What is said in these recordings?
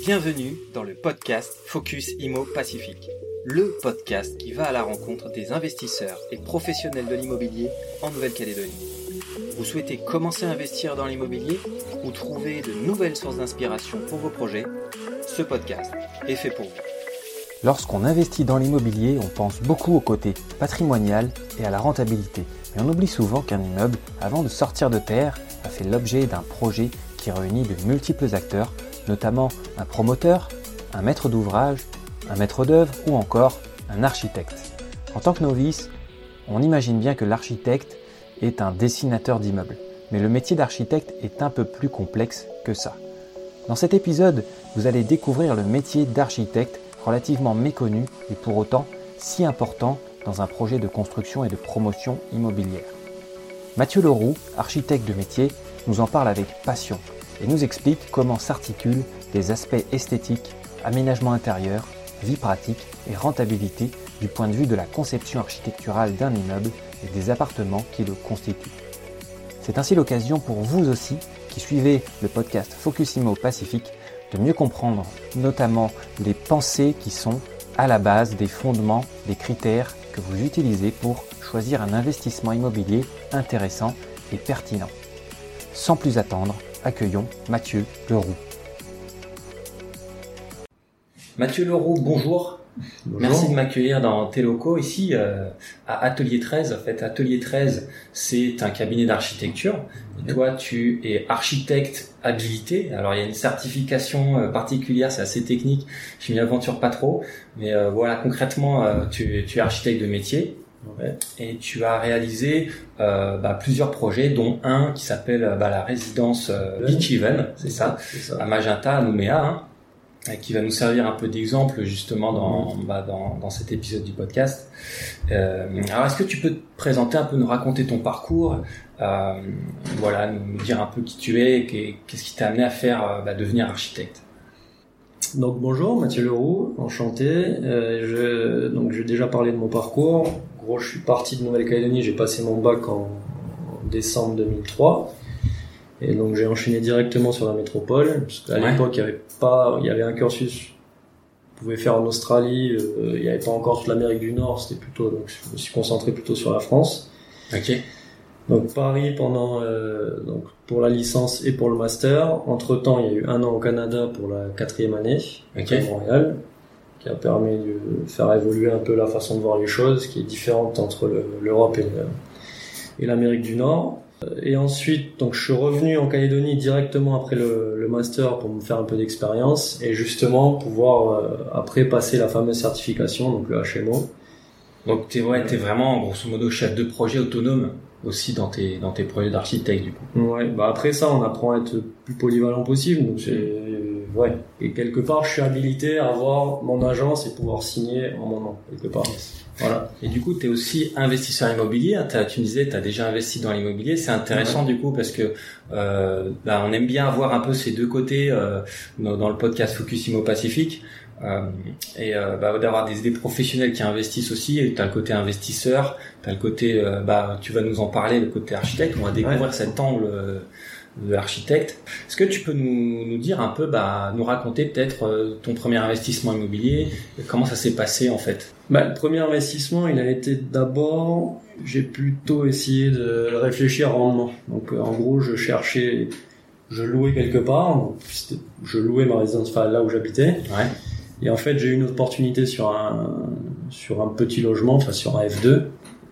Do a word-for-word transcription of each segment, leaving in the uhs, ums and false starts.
Bienvenue dans le podcast Focus Immo Pacifique, le podcast qui va à la rencontre des investisseurs et professionnels de l'immobilier en Nouvelle-Calédonie. Vous souhaitez commencer à investir dans l'immobilier ou trouver de nouvelles sources d'inspiration pour vos projets? Ce podcast est fait pour vous. Lorsqu'on investit dans l'immobilier, on pense beaucoup au côté patrimonial et à la rentabilité. Mais on oublie souvent qu'un immeuble, avant de sortir de terre, a fait l'objet d'un projet qui réunit de multiples acteurs, notamment un promoteur, un maître d'ouvrage, un maître d'œuvre ou encore un architecte. En tant que novice, on imagine bien que l'architecte est un dessinateur d'immeubles. Mais le métier d'architecte est un peu plus complexe que ça. Dans cet épisode, vous allez découvrir le métier d'architecte, relativement méconnu et pour autant si important dans un projet de construction et de promotion immobilière. Mathieu Leroux, architecte de métier, nous en parle avec passion et nous explique comment s'articulent les aspects esthétiques, aménagement intérieur, vie pratique et rentabilité du point de vue de la conception architecturale d'un immeuble et des appartements qui le constituent. C'est ainsi l'occasion pour vous aussi, qui suivez le podcast Focus Immo Pacifique, de mieux comprendre notamment les pensées qui sont à la base des fondements, des critères que vous utilisez pour choisir un investissement immobilier intéressant et pertinent. Sans plus attendre, accueillons Mathieu Leroux. Mathieu Leroux, bonjour. Bonjour. Merci de m'accueillir dans tes locaux ici euh, à Atelier treize. En fait, Atelier treize, c'est un cabinet d'architecture. Et toi, tu es architecte habilité. Alors, il y a une certification euh, particulière, c'est assez technique. Je m'y aventure pas trop, mais euh, voilà, concrètement, euh, tu, tu es architecte de métier. Ouais. Et tu as réalisé euh, bah, plusieurs projets, dont un qui s'appelle bah, la résidence euh, Beach Even, c'est ça, c'est ça, à Magenta, à Nouméa, hein, et qui va nous servir un peu d'exemple justement dans, mmh. bah, dans, dans cet épisode du podcast. Euh, alors, est-ce que tu peux te présenter un peu, nous raconter ton parcours, euh, voilà, nous dire un peu qui tu es, et qu'est-ce qui t'a amené à faire bah, devenir architecte? Donc bonjour, Mathieu Leroux, enchanté. Euh, je, donc j'ai déjà parlé de mon parcours. En gros, je suis parti de Nouvelle-Calédonie, j'ai passé mon bac en, en décembre deux mille trois. Et donc j'ai enchaîné directement sur la métropole, parce qu'à ouais. l'époque il y avait pas, il y avait un cursus qu'on pouvait faire en Australie, euh, il n'y avait pas encore toute l'Amérique du Nord, c'était plutôt, donc je me suis concentré plutôt sur la France. Ok. Donc Paris pendant euh, donc pour la licence et pour le master. Entre temps, il y a eu un an au Canada pour la quatrième année okay. à Montréal, qui a permis de faire évoluer un peu la façon de voir les choses, qui est différente entre le, l'Europe et, le, et l'Amérique du Nord. Et ensuite, donc je suis revenu en Calédonie directement après le, le master pour me faire un peu d'expérience et justement pouvoir euh, après passer la fameuse certification, donc le H M O. Donc t'es ouais, t'es vraiment grosso modo chef de projet autonome aussi dans tes dans tes projets d'architecte du coup. Ouais, bah après ça on apprend à être le plus polyvalent possible, donc c'est ouais. Et quelque part je suis habilité à avoir mon agence et pouvoir signer en mon nom quelque part. Yes. Voilà. Et du coup, tu es aussi investisseur immobilier. T'as, tu me disais, tu as déjà investi dans l'immobilier. C'est intéressant ouais. du coup parce que euh, bah, on aime bien avoir un peu ces deux côtés euh, dans, dans le podcast Focus Immo Pacifique. Euh, et euh, bah, d'avoir des, des professionnels qui investissent aussi. Tu as le côté investisseur, tu as le côté, euh, bah, tu vas nous en parler, le côté architecte. On va découvrir ouais. cet angle euh, de l'architecte. Est-ce que tu peux nous, nous dire un peu, bah, nous raconter peut-être euh, ton premier investissement immobilier, et comment ça s'est passé en fait? Bah, le premier investissement, il a été d'abord, j'ai plutôt essayé de réfléchir à rendement. Donc, euh, en gros, je cherchais, je louais quelque part, donc, je louais ma résidence, enfin, là où j'habitais. Ouais. Et en fait, j'ai eu une opportunité sur un, sur un petit logement, enfin, sur un F deux,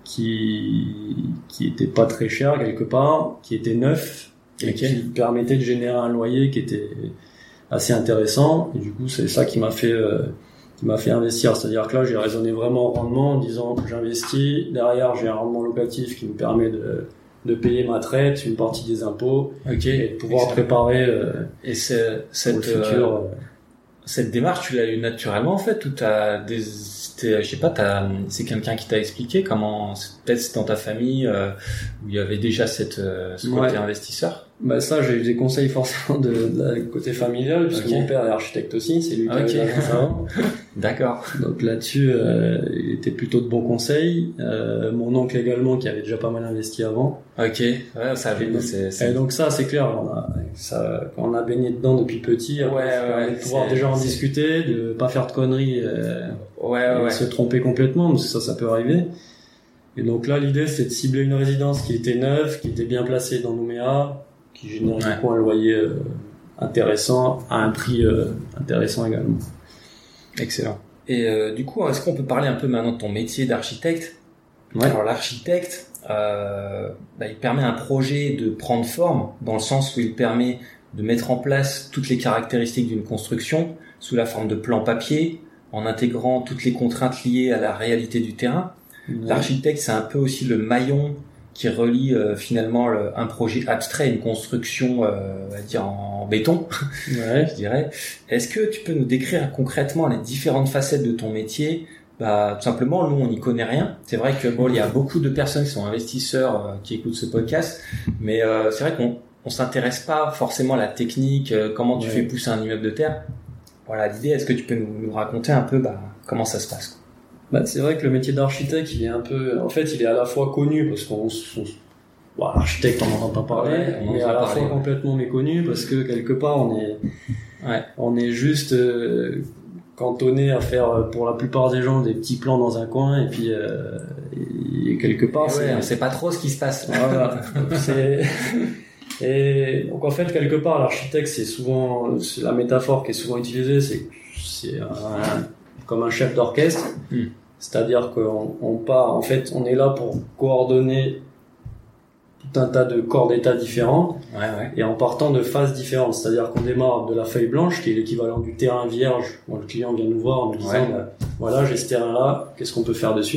qui, qui était pas très cher quelque part, qui était neuf, et okay. qui permettait de générer un loyer qui était assez intéressant. Et du coup, c'est ça qui m'a fait, euh, qui m'a fait investir. C'est-à-dire que là, j'ai raisonné vraiment au rendement en disant que j'investis. Derrière, j'ai un rendement locatif qui me permet de, de payer ma traite, une partie des impôts, okay. et de pouvoir Excellent. préparer euh, et c'est, cette, le futur. Euh, cette démarche, tu l'as eu naturellement en fait, ou t'as des, je sais pas, t'as, c'est quelqu'un qui t'a expliqué comment, peut-être c'est dans ta famille euh, où il y avait déjà cette, euh, ce côté ouais. investisseur. Bah ça, j'ai eu des conseils forcément de, de, de côté familial, puisque okay. mon père est architecte aussi, c'est lui qui okay. avait l'agence avant. D'accord. Donc là-dessus, euh, il était plutôt de bons conseils. Euh, mon oncle également, qui avait déjà pas mal investi avant. Ok, ouais, ça avait. Donc, c'est, c'est... Et donc ça, c'est clair. On a, ça, quand on a baigné dedans depuis petit, ouais, ouais, de pouvoir déjà en c'est... discuter, de pas faire de conneries, euh, ouais, ouais, et ouais. se tromper complètement, parce que ça, ça peut arriver. Et donc là, l'idée, c'est de cibler une résidence qui était neuve, qui était bien placée dans Nouméa, qui générait ouais. du coup un loyer euh, intéressant à un prix euh, intéressant également. Excellent. Et euh, du coup, est-ce qu'on peut parler un peu maintenant de ton métier d'architecte ? Ouais. Alors l'architecte, euh, bah, il permet à un projet de prendre forme dans le sens où il permet de mettre en place toutes les caractéristiques d'une construction sous la forme de plan papier, en intégrant toutes les contraintes liées à la réalité du terrain. Ouais. L'architecte, c'est un peu aussi le maillon qui relie euh, finalement le, un projet abstrait, une construction, euh, on va dire en béton, ouais. je dirais. Est-ce que tu peux nous décrire concrètement les différentes facettes de ton métier ? Bah, tout simplement, nous, on n'y connaît rien. C'est vrai que bon, il y a beaucoup de personnes qui sont investisseurs euh, qui écoutent ce podcast, mais euh, c'est vrai qu'on on s'intéresse pas forcément à la technique, euh, comment tu ouais. fais pousser un immeuble de terre. Voilà, l'idée. Est-ce que tu peux nous, nous raconter un peu bah, comment ça se passe, quoi ? Bah, c'est vrai que le métier d'architecte, il est un peu, en fait, il est à la fois connu parce qu'on, on, bon, architecte, on n'en entend pas parler, ouais, mais à la parler, fois ouais. complètement méconnu parce que quelque part, on est, ouais. on est juste euh, cantonné à faire, pour la plupart des gens, des petits plans dans un coin et puis euh, et quelque part, et c'est, ouais, on sait pas trop ce qui se passe. Voilà. Donc, c'est, et donc en fait, quelque part, l'architecte, c'est souvent, c'est la métaphore qui est souvent utilisée, c'est, c'est un, comme un chef d'orchestre. Hmm. C'est-à-dire qu'on on part, en fait, on est là pour coordonner tout un tas de corps d'état différents, ouais, ouais. et en partant de phases différentes. C'est-à-dire qu'on démarre de la feuille blanche, qui est l'équivalent du terrain vierge. Bon, le client vient nous voir en nous disant, ouais. bah, voilà, j'ai ce terrain-là, qu'est-ce qu'on peut faire dessus ?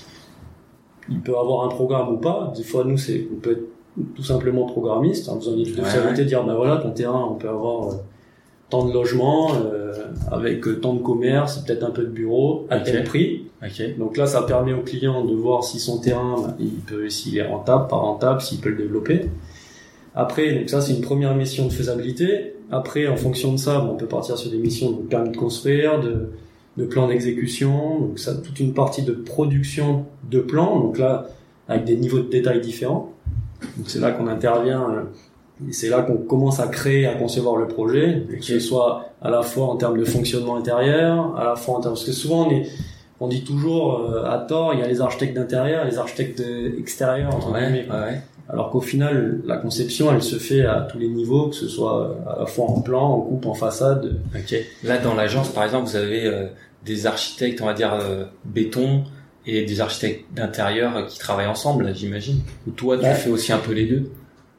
Il peut avoir un programme ou pas. Des fois, nous, c'est, on peut être tout simplement programmiste, en faisant une étude de faisabilité, ouais. dire, ben bah, voilà, ton terrain, on peut avoir euh, tant de logements, euh, avec euh, tant de commerce, peut-être un peu de bureaux, à okay. tel prix. Okay. Donc là, ça permet au client de voir si son terrain, il peut, s'il est rentable, pas rentable, s'il peut le développer. Après, donc ça, c'est une première mission de faisabilité. Après, en fonction de ça, bon, on peut partir sur des missions de permis de construire, de, de plan d'exécution. Donc ça, toute une partie de production de plans. Donc là, avec des niveaux de détail différents. Donc c'est là qu'on intervient. Et c'est là qu'on commence à créer, à concevoir le projet, okay. que ce soit à la fois en termes de fonctionnement intérieur, à la fois en termes, parce que souvent on est, on dit toujours euh, à tort, il y a les architectes d'intérieur, les architectes extérieurs, entre ouais, guillemets, ouais. alors qu'au final, la conception, elle se fait à tous les niveaux, que ce soit à la fois en plan, en coupe, en façade. Ok. Là, dans l'agence, par exemple, vous avez euh, des architectes, on va dire euh, béton, et des architectes d'intérieur euh, qui travaillent ensemble, là, j'imagine. Ou toi, tu ouais. fais aussi un peu les deux.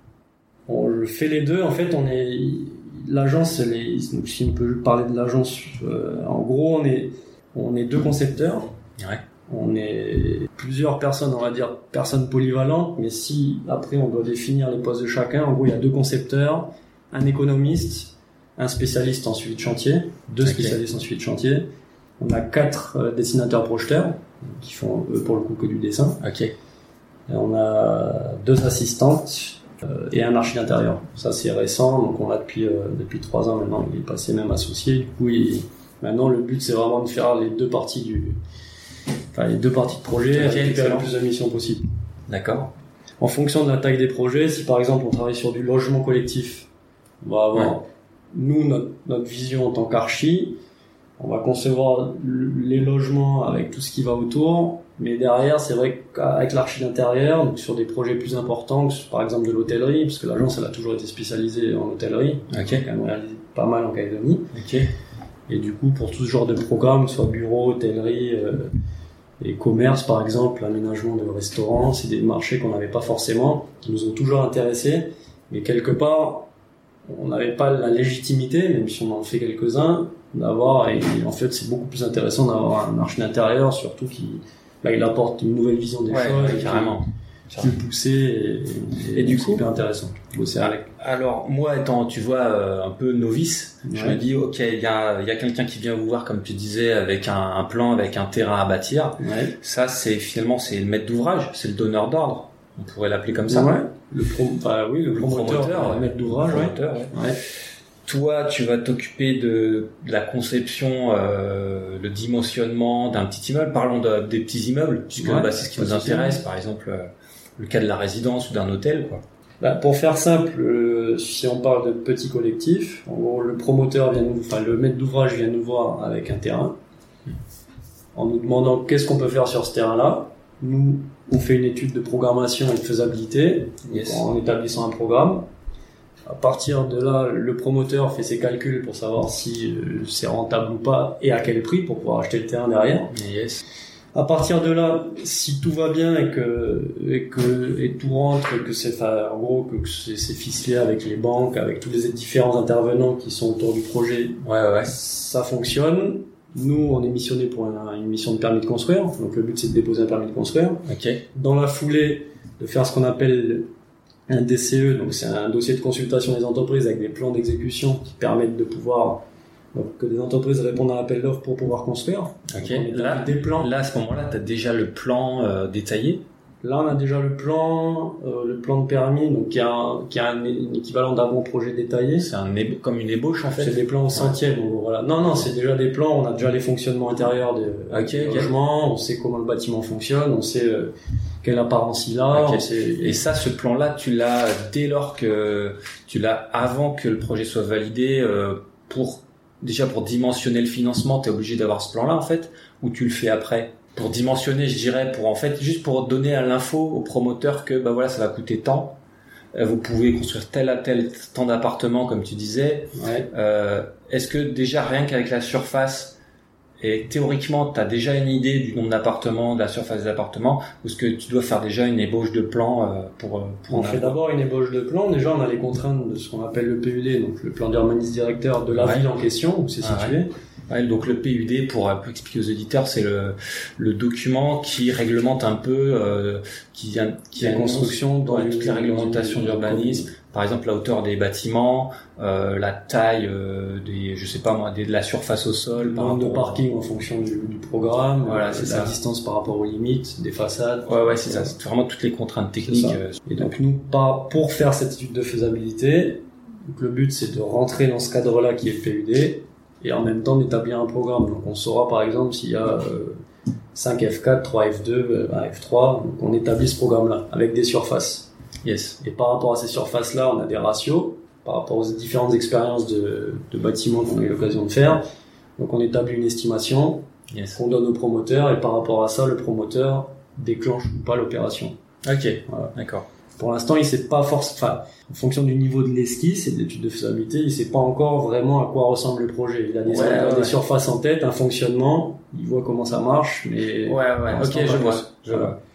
On fait les deux. En fait, on est l'agence. Les, si on peut parler de l'agence, euh, en gros, on est on est deux concepteurs. Ouais. On est plusieurs personnes, on va dire personnes polyvalentes. Mais si après on doit définir les postes de chacun, en gros, il y a deux concepteurs, un économiste, un spécialiste en suivi de chantier, deux okay. spécialistes en suivi de chantier. On a quatre euh, dessinateurs projeteurs qui font eux pour le coup que du dessin. Ok. Et on a deux assistantes. Euh, et un archi d'intérieur. Ça c'est récent, donc on l'a depuis euh, depuis trois ans maintenant. Il est passé même associé. Du coup, il... maintenant le but c'est vraiment de faire les deux parties du, enfin les deux parties de projet, okay, avec le plus de missions possible. D'accord. En fonction de la taille des projets, si par exemple on travaille sur du logement collectif, on va avoir ouais. nous notre, notre vision en tant qu'archi. On va concevoir les logements avec tout ce qui va autour, mais derrière, c'est vrai qu'avec l'archi d'intérieur, donc sur des projets plus importants, par exemple de l'hôtellerie, parce que l'agence, elle a toujours été spécialisée en hôtellerie, okay. elle a réalisé pas mal en Calédonie. Okay. Et du coup, pour tout ce genre de programme, que ce soit bureau, hôtellerie euh, et commerce, par exemple, aménagement de restaurants, c'est des marchés qu'on n'avait pas forcément, qui nous ont toujours intéressés, mais quelque part, on n'avait pas la légitimité, même si on en fait quelques-uns, d'avoir, et en fait c'est beaucoup plus intéressant d'avoir un archi d'intérieur, surtout qui là il apporte une nouvelle vision des ouais, choses, ouais, carrément, plus poussé et, et, et du c'est coup hyper intéressant. Bosser avec. Alors moi étant tu vois euh, un peu novice, ouais. je me dis ok il y a il y a quelqu'un qui vient vous voir comme tu disais avec un, un plan, avec un terrain à bâtir. Ouais. Ça c'est finalement c'est le maître d'ouvrage, c'est le donneur d'ordre. On pourrait l'appeler comme ça. Ouais. Le pro, enfin, oui, le, le promoteur, promoteur, le maître d'ouvrage. Le promoteur, ouais. Ouais. Toi, tu vas t'occuper de, de la conception, euh, le dimensionnement d'un petit immeuble. Parlons de, des petits immeubles, puisque ouais, bah, c'est ce qui nous intéresse. Par exemple, euh, le cas de la résidence ou d'un hôtel, quoi. Bah, pour faire simple, euh, si on parle de petits collectifs, en gros, le promoteur vient nous, enfin le maître d'ouvrage vient nous voir avec un terrain, en nous demandant qu'est-ce qu'on peut faire sur ce terrain-là. Nous, on fait une étude de programmation et de faisabilité, yes. en établissant un programme. À partir de là, le promoteur fait ses calculs pour savoir si euh, c'est rentable ou pas et à quel prix pour pouvoir acheter le terrain derrière. Yes. À partir de là, si tout va bien et que et que et tout rentre, et que c'est enfin, en gros que c'est, c'est ficelé avec les banques, avec tous les différents intervenants qui sont autour du projet, ouais ouais, ça fonctionne. Nous, on est missionné pour une, une mission de permis de construire. Donc le but c'est de déposer un permis de construire. Ok. Dans la foulée, de faire ce qu'on appelle un D C E, donc c'est un dossier de consultation des entreprises avec des plans d'exécution qui permettent de pouvoir donc que des entreprises répondent à l'appel d'offres pour pouvoir construire. Ok. Donc, là, des plans. Là, à ce moment-là, tu as déjà le plan euh, détaillé. Là, on a déjà le plan, euh, le plan de permis, donc qui a un, qui a un, un équivalent d'avant-projet détaillé. C'est un éba- comme une ébauche en fait. C'est des plans au centième. Donc, voilà. Non, non, c'est déjà des plans. On a déjà les fonctionnements intérieurs des, okay, des okay. logements. On sait comment le bâtiment fonctionne. On sait euh, quelle apparence il a. Okay. On sait... Et ça, ce plan-là, tu l'as dès lors que tu l'as avant que le projet soit validé euh, pour déjà pour dimensionner le financement, t'es obligé d'avoir ce plan-là en fait, ou tu le fais après pour dimensionner, je dirais, pour en fait juste pour donner à l'info au promoteur que bah voilà ça va coûter tant, euh, vous pouvez construire tel à tel tant d'appartements comme tu disais. Ouais. Euh, est-ce que déjà rien qu'avec la surface et théoriquement t'as déjà une idée du nombre d'appartements, de la surface des appartements, ou est-ce que tu dois faire déjà une ébauche de plan euh, pour, pour on fait d'abord une ébauche de plan. Déjà on a les contraintes de ce qu'on appelle le P U D, donc le plan d'urbanisme directeur de la ouais. ville en question où c'est ah, situé. Ouais. Ouais, donc le P U D, pour, pour expliquer aux auditeurs, c'est le, le document qui réglemente un peu, euh, qui, qui la construction dans ouais, toutes les réglementations d'urbanisme. Par exemple, la hauteur des bâtiments, euh, la taille euh, des, je sais pas moi, des, de la surface au sol, le nombre de parking au... en fonction du, du programme, voilà, c'est la ça. distance par rapport aux limites des façades. Ouais, ouais, c'est ça. C'est vraiment toutes les contraintes techniques. Et donc nous, pas pour faire cette étude de faisabilité, donc le but c'est de rentrer dans ce cadre-là qui est le P U D. Et en même temps d'établir un programme. Donc on saura par exemple s'il y a euh, cinq F quatre, trois F deux, un F trois, donc on établit ce programme-là avec des surfaces. Yes. Et par rapport à ces surfaces-là, on a des ratios par rapport aux différentes expériences de, de bâtiments qu'on a eu l'occasion de faire. Donc on établit une estimation yes. qu'on donne au promoteur et par rapport à ça, le promoteur déclenche ou pas l'opération. Ok, voilà. D'accord. Pour l'instant, il sait pas forcément, enfin, en fonction du niveau de l'esquisse et de l'étude de faisabilité, il sait pas encore vraiment à quoi ressemble le projet. Il a des, ouais, ouais, des ouais. surfaces en tête, un fonctionnement, il voit comment ça marche, mais... Ouais, ouais, ok, je vois, je voilà. vois.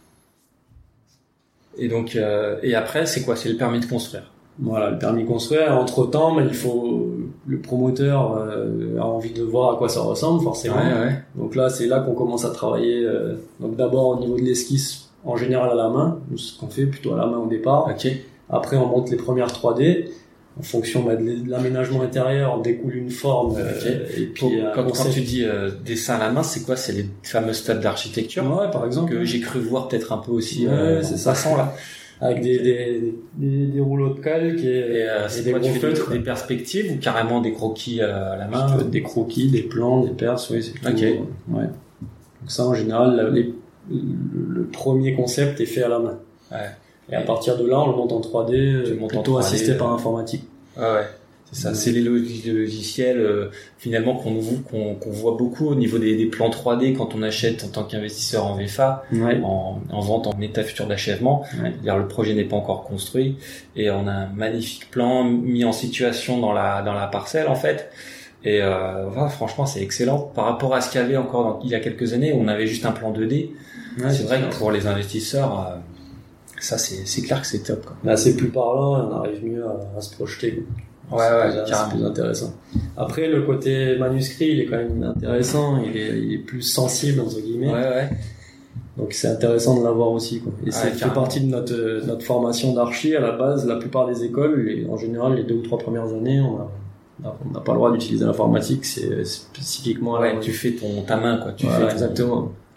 Et donc, euh, et après, c'est quoi? C'est le permis de construire. Voilà, le permis de construire. Entre temps, mais il faut, le promoteur euh, a envie de voir à quoi ça ressemble, forcément. Ouais, ouais. Donc là, c'est là qu'on commence à travailler, euh, donc d'abord au niveau de l'esquisse, en général à la main, ce qu'on fait plutôt à la main au départ. Okay. Après, on monte les premières trois D. En fonction bah, de l'aménagement intérieur, on découle une forme. Okay. Euh, et puis, Pour, euh, quand, quand tu dis euh, dessin à la main, c'est quoi? C'est les fameux stades d'architecture. Ouais, par exemple. Que j'ai cru voir peut-être un peu aussi. Ouais, euh, c'est ça. Façon, là. Avec des, des, des, des rouleaux de calque et, et, euh, et des quoi, gros tu fais feutres. Des perspectives ou carrément des croquis à la main? Ça peut être des croquis, des plans, des perces, oui, c'est tout. Okay. Ouais. Donc ça, en général, les, le premier concept est fait à la main. Ouais. Et à partir de là, on le monte en trois D, montes plutôt en trois D, assisté euh... par informatique. Ouais, ouais. C'est ça. Ouais. C'est les logiciels euh, finalement qu'on, qu'on, qu'on voit beaucoup au niveau des, des plans trois D quand on achète en tant qu'investisseur en V F A, ouais. en, en vente en état futur d'achèvement. Ouais. C'est-à-dire le projet n'est pas encore construit et on a un magnifique plan mis en situation dans la dans la parcelle en fait. Et euh, voilà, franchement, c'est excellent par rapport à ce qu'il y avait encore dans, il y a quelques années où on avait juste un plan deux D. Ouais, c'est, c'est vrai clair. Que pour les investisseurs, euh, ça c'est, c'est clair que c'est top. Quoi. Là, c'est plus parlant, on arrive mieux à, à se projeter. Ouais, ouais, c'est, plus, c'est plus intéressant. Après, le côté manuscrit, il est quand même intéressant, il est, il est plus sensible entre guillemets. Ouais, ouais. Donc c'est intéressant de l'avoir aussi, quoi. Et ouais, ça fait partie de notre notre formation d'archi à la base. La plupart des écoles, les, en général, les deux ou trois premières années, on a on n'a pas le droit d'utiliser l'informatique, c'est spécifiquement. Ouais, tu fais ton ta main, quoi. Tu voilà, fais exactement.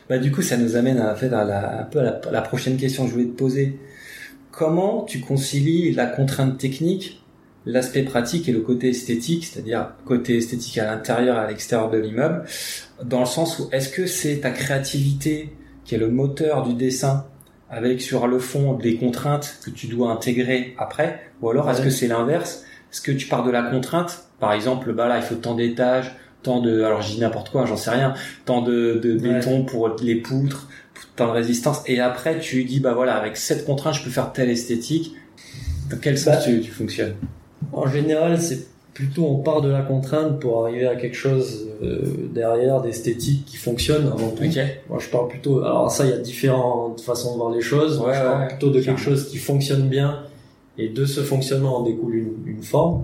Bah du coup, ça nous amène à, en fait, à la, un peu à la, à la prochaine question que je voulais te poser. Comment tu concilies la contrainte technique, l'aspect pratique et le côté esthétique, c'est-à-dire côté esthétique à l'intérieur et à l'extérieur de l'immeuble, dans le sens où est-ce que c'est ta créativité qui est le moteur du dessin avec sur le fond des contraintes que tu dois intégrer après, ou alors est-ce que c'est l'inverse? Est-ce que tu pars de la contrainte, par exemple, bah là il faut tant d'étages, tant de, alors je dis n'importe quoi, j'en sais rien, tant de, de ouais. béton pour les poutres, tant de résistance, et après tu dis bah voilà, avec cette contrainte je peux faire telle esthétique. Dans quel sens bah, tu, tu fonctionnes? En général, c'est plutôt on part de la contrainte pour arriver à quelque chose euh, derrière d'esthétique qui fonctionne avant tout. Okay. Moi, je parle plutôt. Alors ça, il y a différentes façons de voir les choses. Ouais, je parle ouais, plutôt de quelque chose qui fonctionne bien, et de ce fonctionnement en découle une, une forme.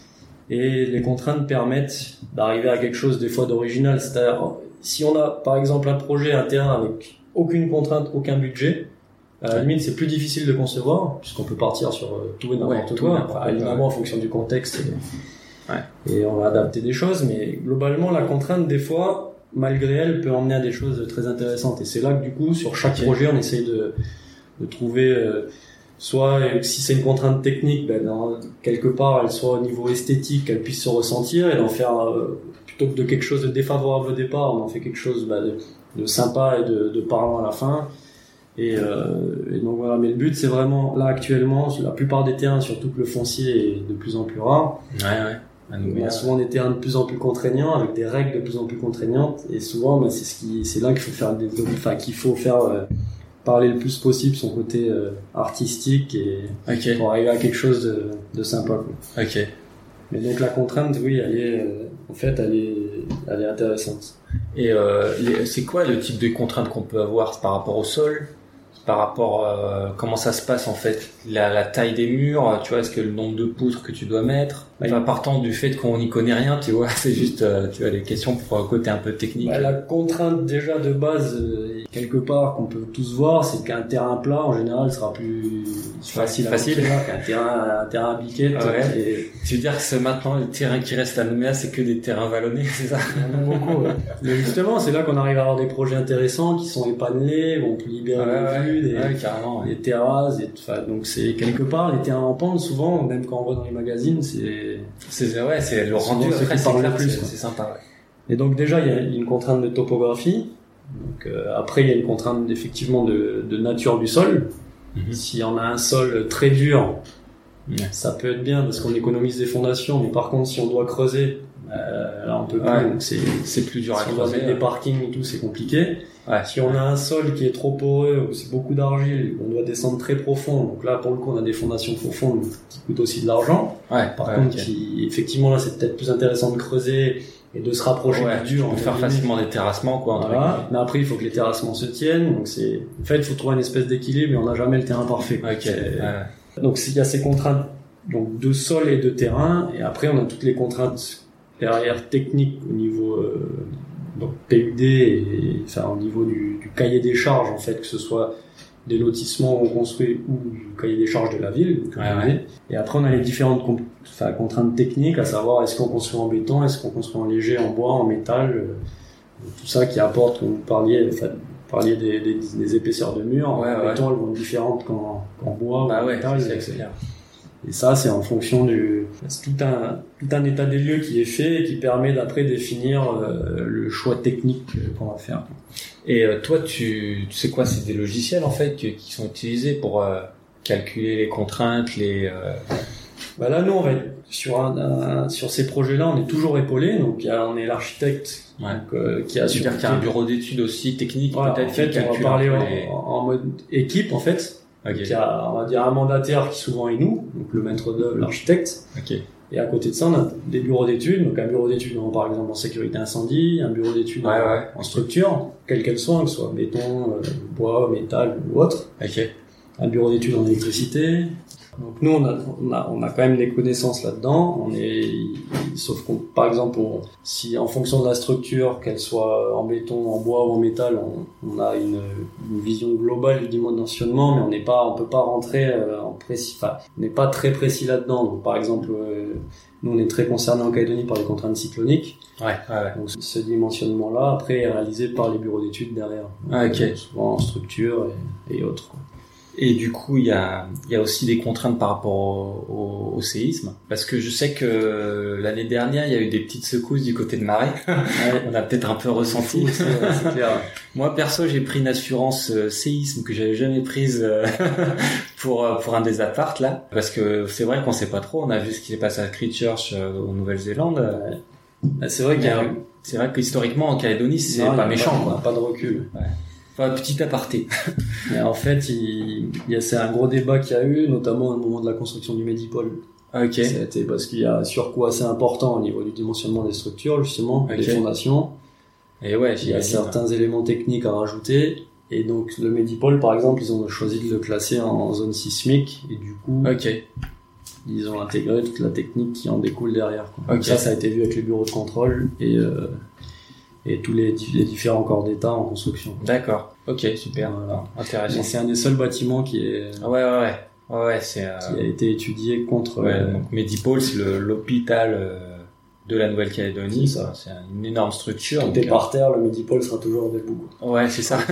Et les contraintes permettent d'arriver à quelque chose des fois d'original. C'est-à-dire, si on a par exemple un projet, un terrain avec aucune contrainte, aucun budget, à la limite, c'est plus difficile de concevoir, puisqu'on peut partir sur tout et n'importe ouais, quoi. Enfin, évidemment, en fonction du contexte. Et, ouais. et on va adapter des choses, mais globalement, la contrainte, des fois, malgré elle, peut emmener à des choses très intéressantes. Et c'est là que, du coup, sur chaque okay. projet, on essaye de, de trouver, euh, soit, si c'est une contrainte technique, ben, dans, quelque part, elle soit au niveau esthétique, qu'elle puisse se ressentir, et d'en faire, euh, plutôt que de quelque chose de défavorable au départ, on en fait quelque chose, ben, de, de sympa et de, de parlant à la fin. Et, euh, et donc voilà, mais le but c'est vraiment, là actuellement, la plupart des terrains, surtout que le foncier est de plus en plus rare, ouais, ouais. on a souvent des terrains de plus en plus contraignants, avec des règles de plus en plus contraignantes, et souvent bah, c'est ce qui, c'est là qu'il faut faire des, enfin qu'il faut faire euh, parler le plus possible son côté euh, artistique, et okay. pour arriver à quelque chose de, de sympa, quoi. Ok. Mais donc la contrainte, oui, elle est, euh, en fait, elle est, elle est intéressante. Et euh, les, c'est quoi le type de contrainte qu'on peut avoir par rapport au sol? Par rapport euh, comment ça se passe en fait, la, la taille des murs, tu vois, est-ce que le nombre de poutres que tu dois mettre, enfin, partant du fait qu'on n'y connaît rien, tu vois, c'est juste euh, tu vois les questions pour un côté un peu technique. Bah, la contrainte déjà de base euh, quelque part qu'on peut tous voir, c'est qu'un terrain plat en général sera plus facile, facile. à qu'un terrain un terrain à biquette. Ah ouais. Et... Tu veux dire que c'est maintenant le terrain qui reste à Nouméa, c'est que des terrains vallonnés, c'est ça? Il y en a beaucoup. Ouais. Mais justement, c'est là qu'on arrive à avoir des projets intéressants qui sont épanelés, où on peut libérer ouais, les vues, des, ouais, carrément, ouais. des terrasses, et enfin donc c'est quelque part les terrains en pente souvent, même quand on voit dans les magazines, c'est c'est ouais, c'est le rendu après c'est clair, plus, c'est, c'est sympa. Ouais. Et donc déjà il y a une contrainte de topographie. Donc euh, après il y a une contrainte effectivement de, de nature du sol. Mm-hmm. Si on a un sol très dur, mm-hmm. ça peut être bien parce qu'on économise des fondations, mais par contre si on doit creuser, euh, là on peut plus. Ouais, donc c'est c'est plus dur si à creuser. Si on doit mettre ouais. des parkings et tout, c'est compliqué. Ouais. Si on a un sol qui est trop poreux, où c'est beaucoup d'argile, on doit descendre très profond. Donc là, pour le coup, on a des fondations profondes qui coûtent aussi de l'argent. Ouais, Par ouais, contre, okay. qui, effectivement, là, c'est peut-être plus intéressant de creuser et de se rapprocher ouais, du dur. On peut faire facilement des terrassements, quoi. Voilà. Mais après, il faut que les terrassements se tiennent. Donc c'est, en fait, il faut trouver une espèce d'équilibre, mais on n'a jamais le terrain parfait. Okay. Ouais. Donc il y a ces contraintes, donc de sol et de terrain. Et après, on a toutes les contraintes derrière techniques au niveau, euh, donc P U D et enfin au niveau du, du cahier des charges en fait, que ce soit des lotissements où on construit ou du cahier des charges de la ville. Ouais, ouais. Et après on a les différentes comp- enfin, contraintes techniques, à savoir est-ce qu'on construit en béton, est-ce qu'on construit en léger, en bois, en métal, euh, tout ça qui apporte, comme vous parliez, enfin, vous parliez des, des, des épaisseurs de murs. Ouais, en ouais. béton elles vont être différentes qu'en, qu'en bois bah ou en ouais, métal. c'est, c'est clair. Et ça, c'est en fonction du, c'est tout un, tout un état des lieux qui est fait et qui permet d'après définir euh, le choix technique qu'on va faire. Et euh, toi, tu, tu sais quoi, c'est des logiciels en fait qui, qui sont utilisés pour euh, calculer les contraintes, les. Euh... Bah là, nous, on va être sur un, un sur ces projets-là, on est toujours épaulé. Donc, il y a, on est l'architecte ouais. donc, euh, qui a. C'est-à-dire qu'il y a un bureau d'études aussi technique. Voilà, peut-être en fait, on va parler en, les... en mode équipe en fait. Okay. Donc, il y a, on va dire, un mandataire qui souvent est nous, donc le maître d'œuvre, l'architecte. Okay. Et à côté de ça, on a des bureaux d'études. Donc, un bureau d'études, par exemple, en sécurité incendie, un bureau d'études ouais, en, ouais. en structure, quelle qu'elle soit, que ce soit béton, euh, bois, métal ou autre. Okay. Un bureau d'études en électricité. Donc nous, on a, on a, on a quand même des connaissances là-dedans. On est, sauf qu'on, par exemple, on, si en fonction de la structure, qu'elle soit en béton, en bois ou en métal, on, on a une, une vision globale du dimensionnement, mais on n'est pas, on peut pas rentrer euh, en précis. Enfin, on n'est pas très précis là-dedans. Donc, par exemple, euh, nous, on est très concernés en Calédonie par les contraintes cycloniques. Ouais, ouais, ouais. Donc, ce dimensionnement-là, après, est réalisé par les bureaux d'études derrière. Donc, ah, ok. euh, souvent en structure et, et autres, quoi. Et du coup, il y a, il y a aussi des contraintes par rapport au, au, au séisme. Parce que je sais que l'année dernière, il y a eu des petites secousses du côté de Marais. Ouais. On a peut-être un peu ressenti. C'est, c'est clair. Moi, perso, j'ai pris une assurance euh, séisme que j'avais jamais prise euh, pour pour un des apparts, là. Parce que c'est vrai qu'on sait pas trop. On a vu ce qui s'est passé à Christchurch, euh, en Nouvelle-Zélande. Ouais. C'est vrai qu'il y a... C'est vrai que historiquement, en Calédonie, c'est non, pas méchant, pas, quoi. On a pas de recul. Ouais. Enfin, petit aparté. Mais en fait, il, il y a, c'est un gros débat qu'il y a eu, notamment au moment de la construction du Medipôle. Ok. C'était parce qu'il y a un surcoût assez important au niveau du dimensionnement des structures, justement, okay. Des fondations. Et ouais, il y a certains éléments techniques à rajouter. Et donc, le Medipôle, par exemple, ils ont choisi de le classer en zone sismique. Et du coup, okay. Ils ont intégré toute la technique qui en découle derrière, quoi. Okay. Donc ça, ça a été vu avec les bureaux de contrôle et, euh, et tous les, les différents corps d'État en construction. D'accord. Ok, super. Voilà. Intéressant. Et c'est un des seuls bâtiments qui est. Ah ouais, ouais, ouais. Ouais, ouais, c'est. Euh... Qui a été étudié contre. Ouais, euh... donc Medipôle, c'est le, l'hôpital euh, de la Nouvelle-Calédonie. C'est ça. C'est une énorme structure. Tout est euh... par terre, le Medipôle sera toujours debout. Ouais, c'est ça.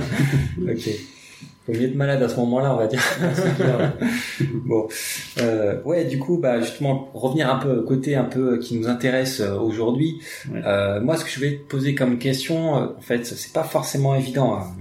Ok. Faut mieux être malade à ce moment-là, on va dire. C'est clair. Bon, euh, ouais, du coup, bah justement, revenir un peu au côté un peu qui nous intéresse aujourd'hui. Ouais. Euh, moi, ce que je vais te poser comme question, en fait, c'est pas forcément évident à,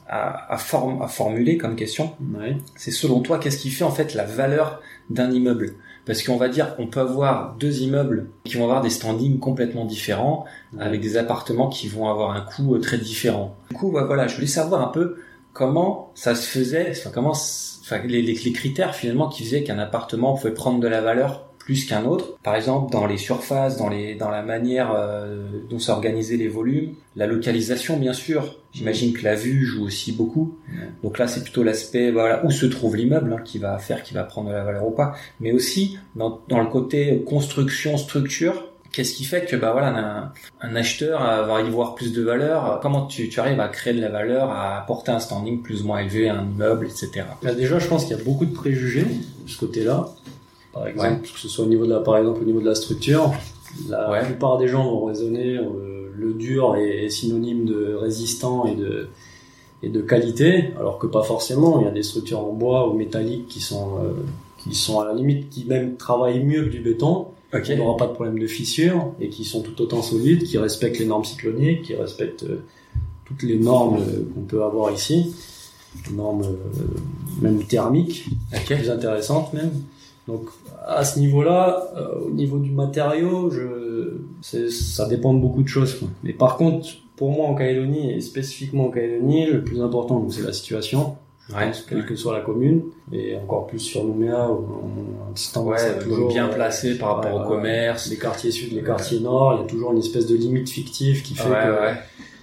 à, à, form, à formuler comme question. Ouais. C'est selon toi, qu'est-ce qui fait en fait la valeur d'un immeuble? Parce qu'on va dire qu'on peut avoir deux immeubles qui vont avoir des standings complètement différents, ouais. Avec des appartements qui vont avoir un coût très différent. Du coup, bah, voilà, je voulais savoir un peu comment ça se faisait, enfin comment, enfin les, les, les critères finalement qui faisaient qu'un appartement pouvait prendre de la valeur plus qu'un autre. Par exemple, dans les surfaces, dans les, dans la manière euh, dont s'organisaient les volumes, la localisation bien sûr. J'imagine que la vue joue aussi beaucoup. Donc là, c'est plutôt l'aspect voilà où se trouve l'immeuble hein, qui va faire, qui va prendre de la valeur ou pas. Mais aussi dans, dans le côté construction, structure. Qu'est-ce qui fait que bah voilà un, un acheteur va y voir plus de valeur? Comment tu, tu arrives à créer de la valeur, à apporter un standing plus ou moins élevé à un immeuble, et cetera. Là, déjà, je pense qu'il y a beaucoup de préjugés de ce côté-là. Par exemple, ouais. Que ce soit au niveau de la, par exemple, au niveau de la structure, la ouais. plupart des gens vont raisonner euh, le dur est, est synonyme de résistant et de et de qualité, alors que pas forcément. Il y a des structures en bois ou métalliques qui sont euh, qui sont à la limite, qui même travaillent mieux que du béton. Okay. On n'aura pas de problème de fissure et qui sont tout autant solides, qui respectent les normes cycloniques, qui respectent euh, toutes les normes euh, qu'on peut avoir ici, les normes euh, même thermiques, okay. Plus intéressantes même. Donc à ce niveau-là, euh, au niveau du matériau, je, c'est, ça dépend de beaucoup de choses, quoi. Mais par contre, pour moi en Calédonie et spécifiquement en Calédonie, le plus important donc, c'est la situation. Ouais, pense, quelle que soit la commune, et encore plus sur Nouméa, où on, on, on ouais, toujours bien euh, placé par rapport ouais, au commerce. Les quartiers sud, les quartiers ouais. nord, il y a toujours une espèce de limite fictive qui fait ouais, que ouais.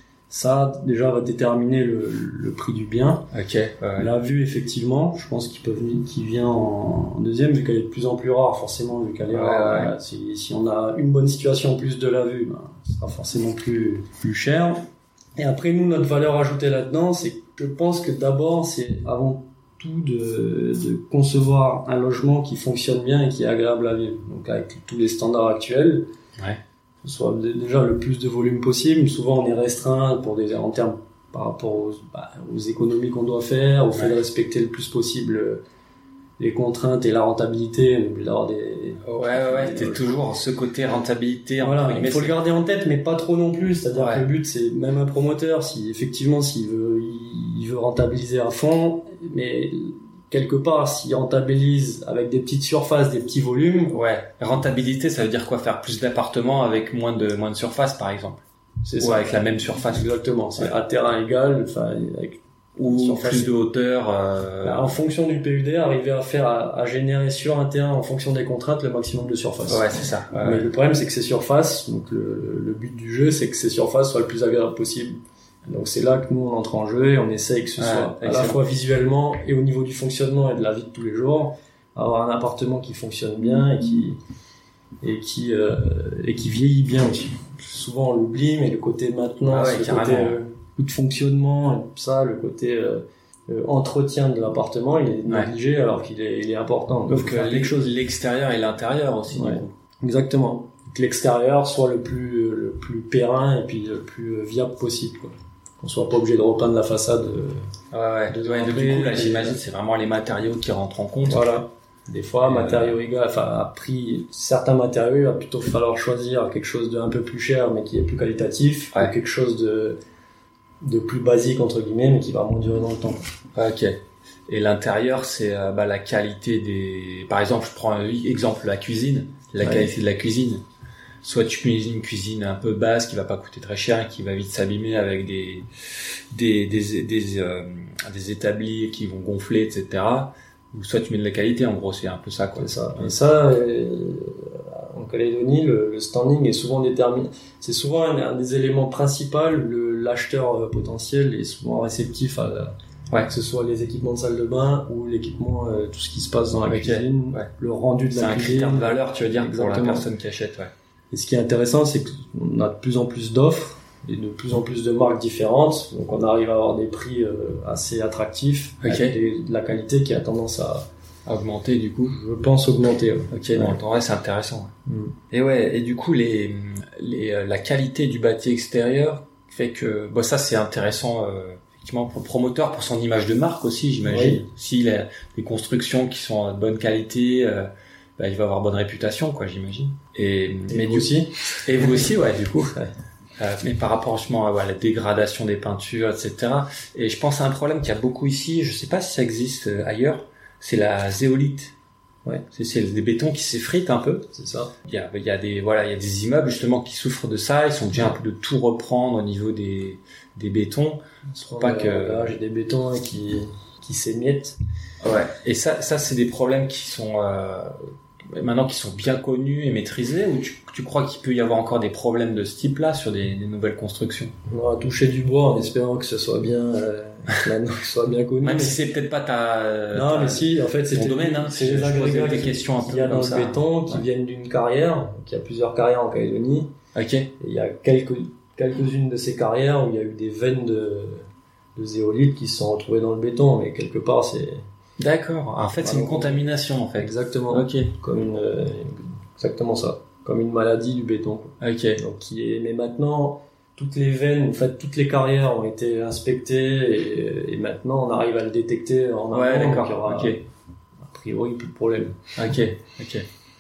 ça, déjà, va déterminer le, le prix du bien. Ok. Ouais. La vue, effectivement, je pense qu'il peut venir, qu'il vient en, en deuxième, vu qu'elle est de plus en plus rare, forcément, vu qu'elle est ouais, rare. ouais. Voilà, si, si on a une bonne situation en plus de la vue, ben, ça sera forcément plus, plus cher. Et après, nous, notre valeur ajoutée là-dedans, c'est que je pense que d'abord, c'est avant tout de, de concevoir un logement qui fonctionne bien et qui est agréable à vivre. Donc avec tous les standards actuels, ouais. Que ce soit déjà le plus de volume possible. Souvent on est restreint pour des en termes par rapport aux, bah, aux économies qu'on doit faire, au fait ouais. de respecter le plus possible les contraintes et la rentabilité, d'avoir des ouais ouais ouais t'es toujours ce côté rentabilité voilà, il faut le garder en tête mais pas trop non plus, c'est-à-dire ouais. que le but c'est même un promoteur si effectivement s'il veut il veut rentabiliser à fond, mais quelque part s'il rentabilise avec des petites surfaces, des petits volumes, ouais, rentabilité ça veut dire quoi? Faire plus d'appartements avec moins de moins de surface par exemple, c'est ou ça, avec la même surface exactement, c'est ouais. à terrain égal, enfin avec ou surface plus de hauteur euh... en fonction du P U D, arriver à faire à, à générer sur un terrain en fonction des contraintes le maximum de surface. Ouais, c'est ça. Ouais, mais ouais. le problème c'est que ces surfaces, donc le, le but du jeu c'est que ces surfaces soient le plus agréables possible. Donc c'est là que nous on entre en jeu et on essaye que ce ouais, soit excellent. à la fois visuellement et au niveau du fonctionnement et de la vie de tous les jours avoir un appartement qui fonctionne bien et qui et qui euh, et qui vieillit bien aussi. Souvent on l'oublie, mais le côté maintenance, ah ouais, le carrément. côté euh, de fonctionnement, et tout ça, le côté euh, euh, entretien de l'appartement, il est négligé ouais. alors qu'il est, il est important. Donc euh, quelque chose l'extérieur et l'intérieur aussi. Ouais. Du coup. Exactement. Que l'extérieur soit le plus le plus périn et puis le plus viable possible, quoi. Qu'on soit pas obligé de repeindre la façade. Ouais, ouais. De, ouais, du coup, là, j'imagine, c'est vraiment les matériaux qui rentrent en compte. Voilà. Des fois, et matériaux euh... égaux, enfin, à prix, certains matériaux, il va plutôt falloir choisir quelque chose de un peu plus cher, mais qui est plus qualitatif, ouais. ou quelque chose de, de plus basique, entre guillemets, mais qui va moins durer dans le temps. Ok. Et l'intérieur, c'est, euh, bah, la qualité des, par exemple, je prends un exemple, la cuisine, la ouais. qualité de la cuisine. Soit tu cuisines une cuisine un peu basse qui va pas coûter très cher et qui va vite s'abîmer avec des des des des, euh, des établis qui vont gonfler, et cetera. Ou soit tu mets de la qualité, en gros, c'est un peu ça, quoi. C'est ça. Et ça, euh, en Calédonie, le, le standing est souvent déterminé. C'est souvent un, un des éléments principaux. Le, l'acheteur potentiel est souvent réceptif à ouais. que ce soit les équipements de salle de bain ou l'équipement, euh, tout ce qui se passe dans la okay. cuisine, ouais. le rendu de c'est la cuisine. C'est un critère de valeur, tu veux dire, Exactement. pour la personne qui achète, ouais. Et ce qui est intéressant, c'est qu'on a de plus en plus d'offres et de plus en plus de marques différentes. Donc, on arrive à avoir des prix euh, assez attractifs, okay. avec des, de la qualité qui a tendance à, à augmenter, du coup. Je pense augmenter. Ouais. Ok, ouais. Donc, en vrai, c'est intéressant. Ouais. Mm. Et ouais, et du coup, les, les, euh, la qualité du bâti extérieur fait que, bon, ça, c'est intéressant, euh, effectivement, pour le promoteur, pour son image de marque aussi, j'imagine. Oui. S'il a des constructions qui sont de bonne qualité, euh, bah, il va avoir bonne réputation, quoi, j'imagine. Et, et mais vous du, aussi. Et vous aussi, ouais, du coup. Euh, mais par rapport justement à ouais, la dégradation des peintures, et cetera. Et je pense à un problème qu'il y a beaucoup ici. Je sais pas si ça existe euh, ailleurs. C'est la zéolite. Ouais. C'est, c'est des bétons qui s'effritent un peu. C'est ça. Il y a, il y a des, voilà, il y a des immeubles justement qui souffrent de ça. Ils sont obligés un peu de tout reprendre au niveau des, des bétons. Pour pas que. Là, j'ai des bétons qui, qui s'émiettent. Ouais. Et ça, ça, c'est des problèmes qui sont. Euh, maintenant qui sont bien connus et maîtrisés, ou tu, tu crois qu'il peut y avoir encore des problèmes de ce type-là sur des, des nouvelles constructions? On va toucher du bois en espérant que ce soit bien, euh, maintenant, que ce soit bien connu. Même mais... si c'est peut-être pas ta, non, ta, mais si, en fait, c'est ton domaine, hein. C'est les agrégats des questions un peu qu'il y a dans ça. le béton, qui ouais. viennent d'une carrière, qui a plusieurs carrières en Calédonie. Ok. Et il y a quelques, quelques-unes de ces carrières où il y a eu des veines de, de zéolite qui se sont retrouvées dans le béton, mais quelque part, c'est, d'accord. En fait, voilà, c'est une contamination, en fait. Exactement. Ok. Comme une, euh, exactement ça. Comme une maladie du béton. Ok. Donc, qui est, mais maintenant, toutes les veines, en fait, toutes les carrières ont été inspectées et, et maintenant, on arrive à le détecter en amont. Ouais, d'accord. Donc, il y aura, ok. A priori, plus de problème. Ok. Ok.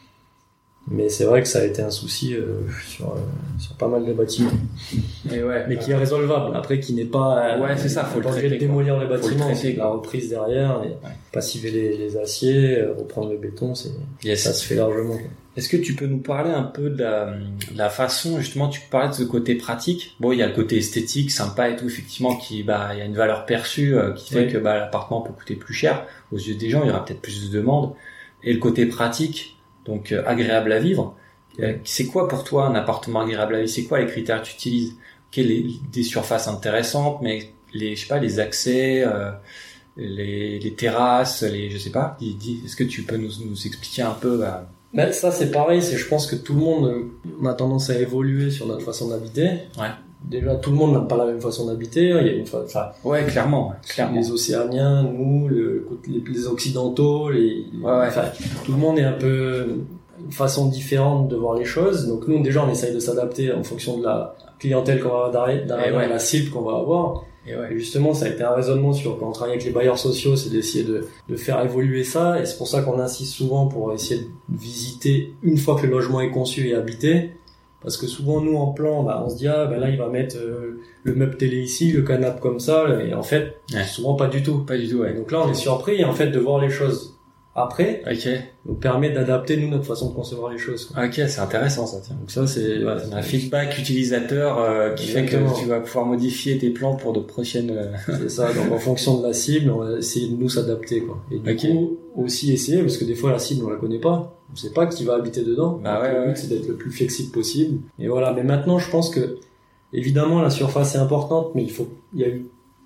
Mais c'est vrai que ça a été un souci euh, sur, euh, sur pas mal de bâtiments. Et ouais, mais qui est résolvable. Après, qui n'est pas. Euh, ouais, c'est ça. Faut le traiter. De démolir les bâtiments, c'est la reprise derrière, et ouais. passiver les, les aciers, reprendre le béton, c'est yes. ça se fait largement. Est-ce que tu peux nous parler un peu de la, de la façon, justement, tu parlais de ce côté pratique. Bon, il y a le côté esthétique, sympa et tout, effectivement, qui, bah, il y a une valeur perçue euh, qui fait oui. que bah, l'appartement peut coûter plus cher aux yeux des gens. Il y aura peut-être plus de demandes. Et le côté pratique. Donc euh, agréable à vivre. Euh, c'est quoi pour toi un appartement agréable à vivre? C'est quoi les critères que tu utilises? Quelles les, des surfaces intéressantes, mais les je sais pas les accès, euh, les, les terrasses, les je sais pas. Dis, dis, est-ce que tu peux nous, nous expliquer un peu? Bah... Ben, ça c'est pareil. C'est je pense que tout le monde on a tendance à évoluer sur notre façon d'habiter. Ouais. Déjà tout le monde n'a pas la même façon d'habiter. Il y a une fa... enfin, ouais clairement, clairement. Les Océaniens, nous, le, les, les Occidentaux, les, ouais, ouais. Enfin, tout le monde est un peu une façon différente de voir les choses. Donc nous déjà on essaye de s'adapter en fonction de la clientèle qu'on va avoir derrière, derrière ouais. la cible qu'on va avoir. Et, ouais. et justement ça a été un raisonnement sur quand on travaille avec les bailleurs sociaux, c'est d'essayer de, de faire évoluer ça. Et c'est pour ça qu'on insiste souvent pour essayer de visiter une fois que le logement est conçu et habité. Parce que souvent, nous, en plan, bah, on se dit, ah, ben là, il va mettre euh, le meuble télé ici, le canapé comme ça, et en fait, ouais. souvent pas du tout. Pas du tout, ouais. Et donc là, on est surpris, et en fait, de voir les choses après, okay. nous permet d'adapter, nous, notre façon de concevoir les choses. Quoi. Ok, c'est intéressant, ça, tiens. Donc ça, c'est, ouais, c'est un feedback utilisateur euh, qui Exactement. fait que tu vas pouvoir modifier tes plans pour de prochaines... Euh... c'est ça, donc en fonction de la cible, on va essayer de nous s'adapter, quoi. Et du okay. coup, aussi essayer, parce que des fois, la cible, on la connaît pas. On sait pas qui va habiter dedans. Bah ouais, le but, ouais. c'est d'être le plus flexible possible. Et voilà. Mais maintenant, je pense que, évidemment, la surface est importante, mais il faut, il y a eu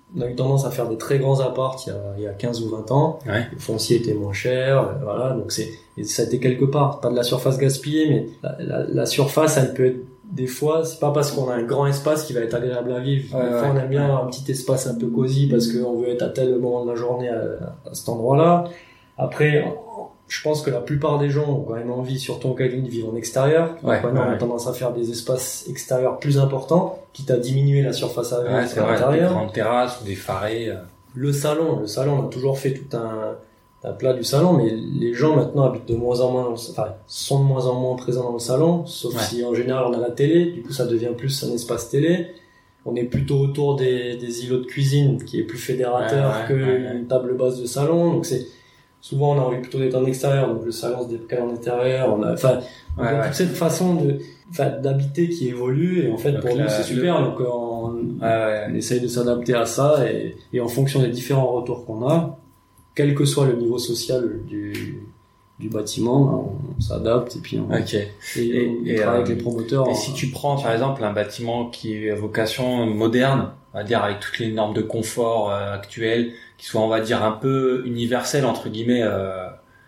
on a eu tendance à faire des très grands apparts il y a, il y a quinze ou vingt ans. Ouais. Le foncier était moins cher, euh, voilà. Donc c'est, et ça a été quelque part, pas de la surface gaspillée, mais la, la, la surface, elle peut être, des fois, c'est pas parce qu'on a un grand espace qui va être agréable à vivre. Ouais, des fois, ouais, on aime bien ouais. un petit espace un peu cosy parce qu'on veut être à tel moment de la journée à, à cet endroit-là. Après, je pense que la plupart des gens ont quand même envie, surtout en Californie, de vivre en extérieur. Ouais, Maintenant, ouais, on a ouais. tendance à faire des espaces extérieurs plus importants, quitte à diminuer la surface à vivre Ouais, c'est à vrai, des l'intérieur. grandes terrasses ou des farets. euh. Le salon, le salon, on a toujours fait tout un, un plat du salon, mais les gens maintenant habitent de moins en moins, dans le, enfin, sont de moins en moins présents dans le salon, sauf Ouais. si en général on a la télé, du coup ça devient plus un espace télé. On est plutôt autour des, des îlots de cuisine, qui est plus fédérateur Ouais, que ouais, ouais, ouais. une table basse de salon, donc c'est, souvent on a envie plutôt d'être en extérieur, donc le salon se décale en intérieur, on a, enfin, on Ouais, a ouais. toute cette façon de, enfin, d'habiter qui évolue, et en fait Donc pour la- nous c'est super, le- donc on, Ouais, ouais. on essaye de s'adapter à ça, et, et en fonction des différents retours qu'on a, quel que soit le niveau social du, du bâtiment, on s'adapte, et puis on, Ok. et Et- on et, travaille euh, avec les promoteurs. Et si tu prends par exemple un bâtiment qui est à vocation moderne, on va dire avec toutes les normes de confort euh, actuelles, qui soit on va dire un peu universel entre guillemets, euh,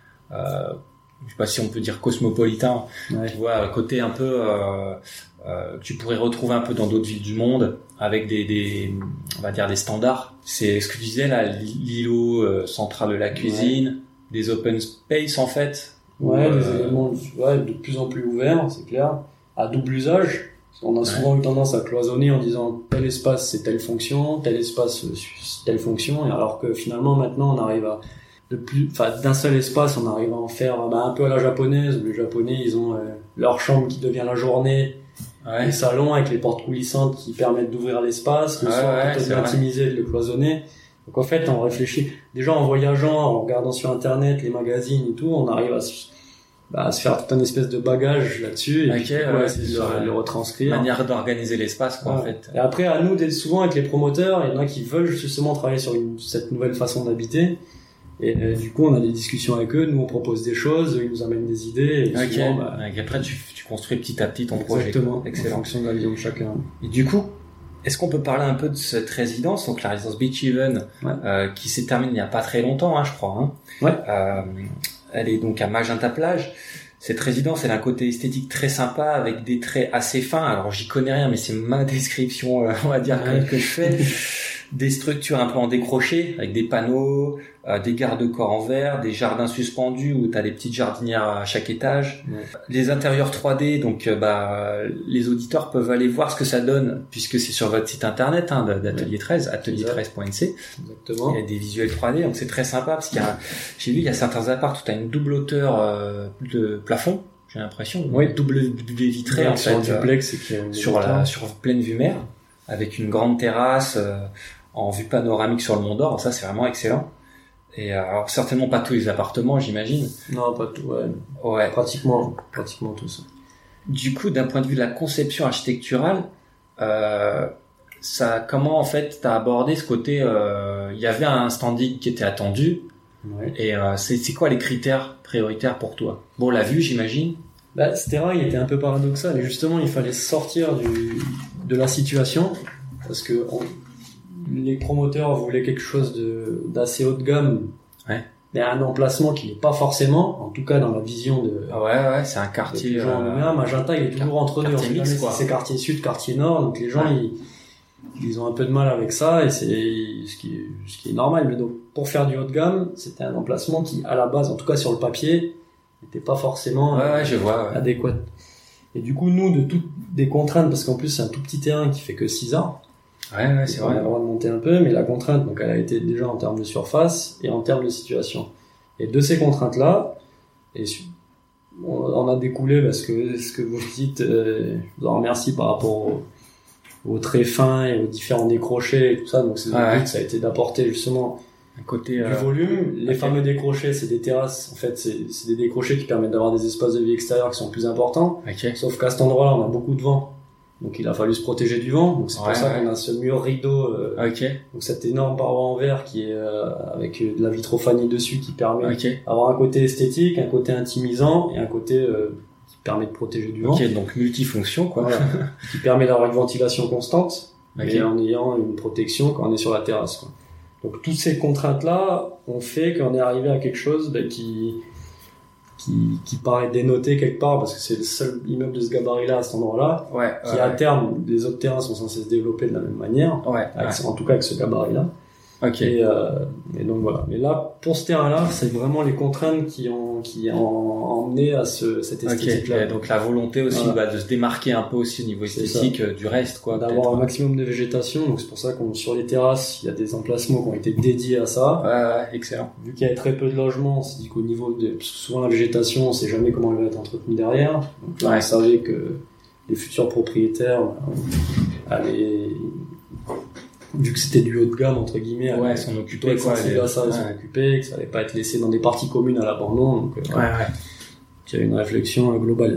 euh, je sais pas si on peut dire cosmopolitain, Ouais. tu vois, côté un peu euh, euh, que tu pourrais retrouver un peu dans d'autres villes du monde, avec des, des on va dire des standards. C'est ce que tu disais là, l'îlot euh, central de la cuisine, des open space en fait. Ouais, Ou, des euh, éléments ouais, de plus en plus ouverts, c'est clair, à double usage. On a souvent eu tendance à cloisonner en disant tel espace c'est telle fonction, tel espace c'est telle fonction, et alors que finalement maintenant on arrive à de plus, enfin d'un seul espace on arrive à en faire bah, un peu à la japonaise, où les japonais ils ont euh, leur chambre qui devient la journée, Ouais. les salons avec les portes coulissantes qui permettent d'ouvrir l'espace, le Ouais, soir ouais, plutôt c'est de vrai. l'intimiser, de le cloisonner. Donc en fait on réfléchit, déjà en voyageant, en regardant sur internet les magazines et tout, on arrive à se Bah, se faire tout un espèce de bagage là-dessus, et Ok, puis, ouais, ouais, c'est c'est de sur le, la le retranscrire. Manière d'organiser l'espace quoi en Ouais. fait. Et après, à nous, d'être souvent avec les promoteurs, il y en a qui veulent justement travailler sur une, cette nouvelle façon d'habiter. Et, euh, du coup, on a des discussions avec eux, nous on propose des choses, eux, ils nous amènent des idées, et Ok. souvent, bah, Et après tu, tu construis petit à petit ton projet. exactement, en Excellent. fonction de la vision de chacun. Et du coup, est-ce qu'on peut parler un peu de cette résidence, donc la résidence Beach Haven, Ouais. euh, qui s'est terminée il n'y a pas très longtemps, hein, je crois. Hein. Ouais. Euh, elle est donc à Magenta Plage. Cette résidence, elle a un côté esthétique très sympa, avec des traits assez fins. Alors, j'y connais rien, mais c'est ma description, euh, on va dire, Ouais. que, que je fais. Des structures un peu en décroché, avec des panneaux, euh, des garde-corps en verre, des jardins suspendus où tu as des petites jardinières à chaque étage. Ouais. Les intérieurs trois D, donc euh, bah les auditeurs peuvent aller voir ce que ça donne, puisque c'est sur votre site internet hein, d'Atelier treize, atelier treize point n c. Exactement. Il y a des visuels trois D, donc c'est très sympa, parce qu'il y a, j'ai vu, il y a certains apparts où tu as une double hauteur euh, de plafond, j'ai l'impression, Oui. double baie vitrée en sur fait, un duplex, et qui euh, sur la sur pleine vue mer, avec une grande terrasse euh, en vue panoramique sur le Mont d'Or. Ça c'est vraiment excellent. Et euh, alors certainement pas tous les appartements, j'imagine. Non, pas tout, ouais. Ouais. Pratiquement, pratiquement tout ça. Du coup, d'un point de vue de la conception architecturale, euh, ça, comment en fait t'as abordé ce côté euh, il y avait un standing qui était attendu, Ouais. et euh, c'est c'est quoi les critères prioritaires pour toi? Bon, la vue, j'imagine. Bah, ce terrain, il était un peu paradoxal, et justement, il fallait sortir du, de la situation, parce que on, les promoteurs voulaient quelque chose de, d'assez haut de gamme, Ouais. mais à un emplacement qui n'est pas forcément, en tout cas dans la vision de, Ah ouais, ouais, c'est un de quartier. les gens euh, eux-mêmes. Magenta, il est toujours entre deux, on quartier sait mix, jamais quoi. si c'est quartier sud, quartier nord, donc les gens, Ouais. ils, ils ont un peu de mal avec ça, et c'est ce qui est, ce qui est normal, mais donc, pour faire du haut de gamme, c'était un emplacement qui, à la base, en tout cas sur le papier, n'était pas forcément Ouais, ouais, je vois. Ouais. adéquat. Et du coup, nous, de toutes des contraintes, parce qu'en plus, c'est un tout petit terrain qui fait que six ans. Ouais, ouais, c'est On a vrai. le droit de monter un peu, mais la contrainte, donc, elle a été déjà en termes de surface et en termes de situation. Et de ces contraintes-là, et su- on, on a découlé, parce que ce que vous dites, euh, je vous en remercie par rapport au, aux traits fins et aux différents décrochés et tout ça. Donc, c'est, Ouais. le but, ça a été d'apporter justement Un côté. du euh, volume. Les ok. fameux décrochés, c'est des terrasses. En fait, c'est, c'est des décrochés qui permettent d'avoir des espaces de vie extérieurs qui sont plus importants. Ok. Sauf qu'à cet endroit-là, on a beaucoup de vent. Donc, il a fallu se protéger du vent. Donc, c'est Ouais, pour ça ouais. qu'on a ce mur rideau, euh, Ok. donc cette énorme paroi en verre qui est euh, avec euh, de la vitrophanie dessus qui permet Ok. d'avoir un côté esthétique, un côté intimisant et un côté euh, qui permet de protéger du vent. Ok. Donc multifonction, quoi. Voilà. Qui permet d'avoir une ventilation constante. okay. mais en ayant une protection quand on est sur la terrasse, quoi. Donc toutes ces contraintes-là ont fait qu'on est arrivé à quelque chose bah, qui, qui qui paraît dénoté quelque part, parce que c'est le seul immeuble de ce gabarit-là à cet endroit-là, ouais, qui ouais, à ouais. terme, les autres terrains sont censés se développer de la même manière, ouais, avec, ouais. en tout cas avec ce gabarit-là. Okay. Et, euh, et donc voilà. Mais là, pour ce terrain-là, c'est vraiment les contraintes qui ont qui ont emmené à ce cette esthétique-là. Okay. Donc la volonté aussi voilà. bah, de se démarquer un peu aussi au niveau esthétique euh, du reste, quoi. D'avoir un maximum de végétation. Donc c'est pour ça qu'on sur les terrasses, il y a des emplacements qui ont été dédiés à ça. Ouais, ouais, excellent. Vu qu'il y avait très peu de logements, on s'est dit qu'au niveau de parce que souvent la végétation, on sait jamais comment elle va être entretenue derrière. Donc là, ouais. on savait que les futurs propriétaires allaient, vu que c'était du haut de gamme entre guillemets, ouais, s'en occuper, quoi, les... à ça, ouais. s'en occuper, que ça allait pas être laissé dans des parties communes à l'abandon. Donc, euh, ouais, ouais. Il y a une réflexion globale.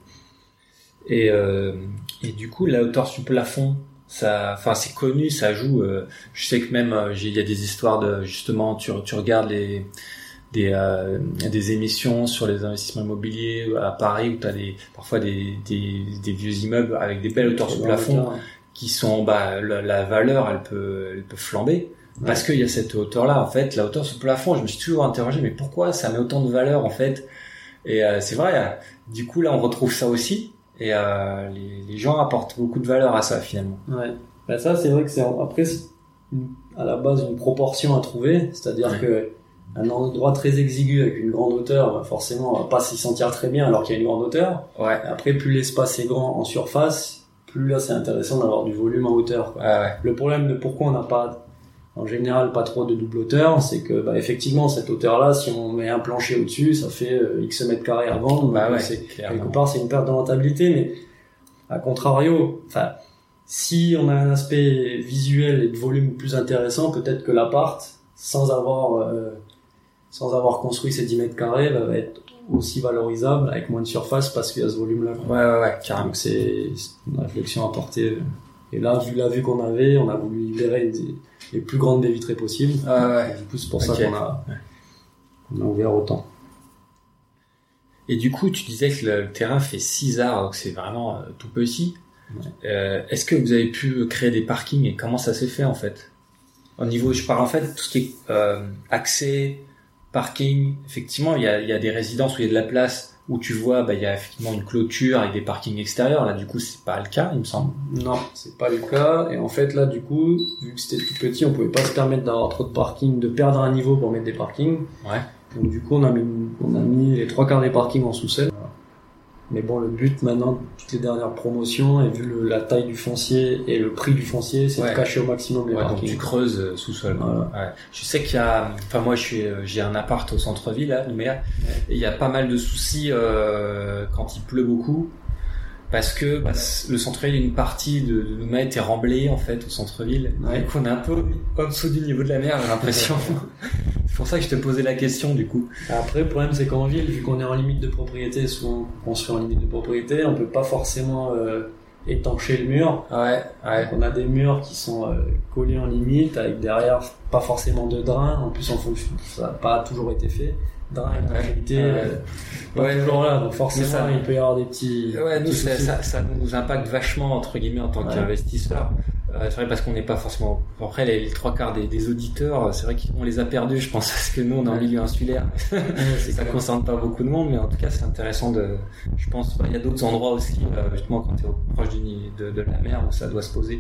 Et euh, et du coup, la hauteur sur plafond, ça, enfin, c'est connu, ça joue. Euh, je sais que même, euh, il y a des histoires de justement, tu tu regardes les des euh, des émissions sur les investissements immobiliers à Paris où t'as des parfois des des des vieux immeubles avec des belles hauteurs sur plafond. Qui sont bah la, la valeur elle peut elle peut flamber ouais. parce qu'il y a cette hauteur là en fait, la hauteur sous plafond. Je me suis toujours interrogé mais pourquoi ça met autant de valeur en fait, et euh, c'est vrai, euh, du coup là on retrouve ça aussi, et euh, les, les gens apportent beaucoup de valeur à ça finalement. Ouais, bah ça c'est vrai que c'est après c'est une, à la base une proportion à trouver, c'est-à-dire ouais. que un endroit très exigu avec une grande hauteur, bah forcément on va pas s'y sentir très bien alors qu'il y a une grande hauteur. Ouais. Après plus l'espace est grand en surface, plus là c'est intéressant d'avoir du volume en hauteur, quoi. Ah ouais. Le problème de pourquoi on n'a pas en général pas trop de double hauteur, c'est que bah effectivement cette hauteur là, si on met un plancher au-dessus, ça fait euh, X mètres carrés à vendre, bah ouais, c'est quelque part c'est une perte de rentabilité. Mais à contrario, enfin si on a un aspect visuel et de volume plus intéressant, peut-être que l'appart sans avoir euh, sans avoir construit ces dix mètres carrés bah, va être aussi valorisable avec moins de surface parce qu'il y a ce volume là, quoi. Ouais ouais ouais, carrément. Donc c'est une réflexion à porter, et là vu la vue qu'on avait, on a voulu libérer des, les plus grandes baies vitrées possibles. Ah ouais. Et du coup c'est pour okay. ça qu'on a ouais. on a ouvert autant. Et du coup tu disais que le, le terrain fait six arts, donc c'est vraiment euh, tout petit. Ouais. Euh, est-ce que vous avez pu créer des parkings et comment ça s'est fait en fait? Au niveau, je parle en fait de tout ce qui est euh, accès, parking. Effectivement, il y a, il y a des résidences où il y a de la place, où tu vois, bah, il y a effectivement une clôture avec des parkings extérieurs. Là, du coup, c'est pas le cas, il me semble. Non, c'est pas le cas. Et en fait, là, du coup, vu que c'était tout petit, on pouvait pas se permettre d'avoir trop de parking, de perdre un niveau pour mettre des parkings. Ouais. Donc, du coup, on a mis, on a mis les trois quarts des parkings en sous-sol. Mais bon, le but maintenant, toutes les dernières promotions, et vu le, la taille du foncier et le prix du foncier, c'est ouais. de cacher au maximum les ouais, parkings. Donc tu creuses euh, sous-sol. Voilà. Ouais. Je sais qu'il y a, enfin moi je suis, j'ai un appart au centre-ville à Nouméa, ouais. et il y a pas mal de soucis euh, quand il pleut beaucoup, parce que bah, le centre-ville, une partie de, de Nouméa était remblée en fait au centre-ville. Ouais. Donc on est un peu en dessous du niveau de la mer, j'ai l'impression. C'est pour ça que je te posais la question du coup. Après, le problème c'est qu'en ville, vu qu'on est en limite de propriété, souvent on construit en limite de propriété, on peut pas forcément euh, étancher le mur. Ouais, ouais. Donc on a des murs qui sont euh, collés en limite, avec derrière pas forcément de drain. En plus, en fonction, ça n'a pas toujours été fait. Drain et neutralité, ouais. euh, pas ouais, toujours là. Donc forcément, ça, il peut y avoir des petits. Ouais, nous, petits ça, ça, ça nous impacte vachement entre guillemets en tant ouais. qu'investisseur. Euh, c'est vrai parce qu'on n'est pas forcément. Après, les, les trois quarts des, des auditeurs, c'est vrai qu'on les a perdus, je pense, parce que nous, on est en milieu insulaire. Ouais, ça concerne pas beaucoup de monde, mais en tout cas, c'est intéressant de. Je pense, il y a d'autres endroits aussi, euh, justement, quand tu es proche du, de, de la mer, où ça doit se poser.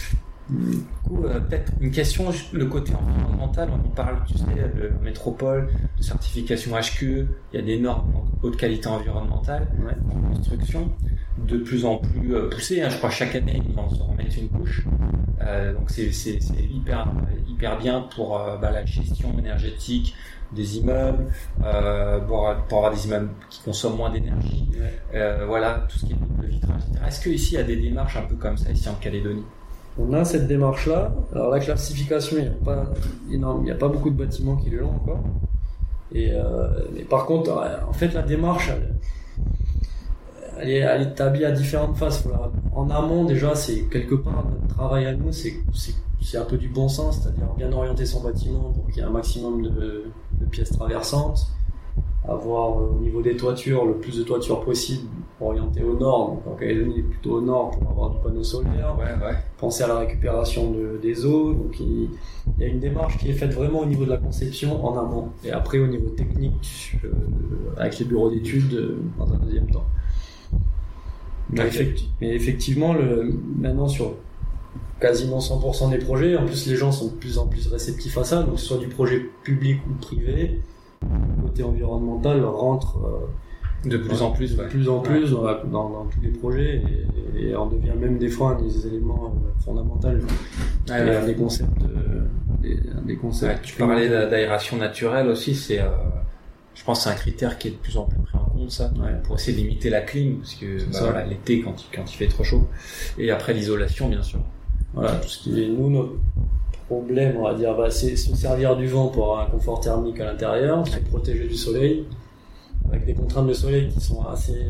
Du coup, euh, peut-être une question, le côté environnemental, on parle, tu sais, de métropole, de certification H Q E, il y a des normes donc, haute qualité environnementale ouais. en construction, de plus en plus euh, poussées, hein, je crois chaque année ils vont se remettre une couche, euh, donc c'est, c'est, c'est hyper, hyper bien pour euh, bah, la gestion énergétique des immeubles, euh, pour, pour avoir des immeubles qui consomment moins d'énergie, ouais. euh, voilà, tout ce qui est double vitrage, et cetera. Est-ce qu'ici il y a des démarches un peu comme ça ici en Calédonie? On a cette démarche-là. Alors la classification, il n'y a pas énorme, il n'y a pas beaucoup de bâtiments qui l'ont encore. Et euh, mais par contre, en fait, la démarche, elle, elle, est, elle est établie à différentes phases. Voilà. En amont, déjà, c'est quelque part notre travail à nous, c'est, c'est, c'est un peu du bon sens, c'est-à-dire bien orienter son bâtiment pour qu'il y ait un maximum de, de pièces traversantes, avoir euh, au niveau des toitures le plus de toitures possible orientées au nord, donc en Calédonie plutôt au nord pour avoir du panneau solaire. Ouais, ouais. Penser à la récupération de, des eaux, donc il, il y a une démarche qui est faite vraiment au niveau de la conception en amont et après au niveau technique euh, avec les bureaux d'études euh, dans un deuxième temps. Mais, okay. effecti- mais effectivement, le, maintenant sur quasiment cent pour cent des projets, en plus les gens sont de plus en plus réceptifs à ça, donc que ce soit du projet public ou privé, le côté environnemental rentre euh, de plus ouais, en plus, de ouais. plus en plus ouais. dans, dans tous les projets et, et en devient même des fois un des éléments euh, fondamentaux, ouais, et ouais. un des concepts, euh, des, un des concepts. Ouais, tu parlais d'aération naturelle aussi, c'est, euh, je pense, que c'est un critère qui est de plus en plus pris en compte, ça, ouais. pour essayer de limiter la clim, parce que bah, ça. voilà, l'été quand il, quand il fait trop chaud, et après l'isolation, bien sûr. Voilà, tout ce qui est nous notre problème, on va dire, bah, c'est se servir du vent pour avoir un confort thermique à l'intérieur, se protéger du soleil, avec des contraintes de soleil qui sont assez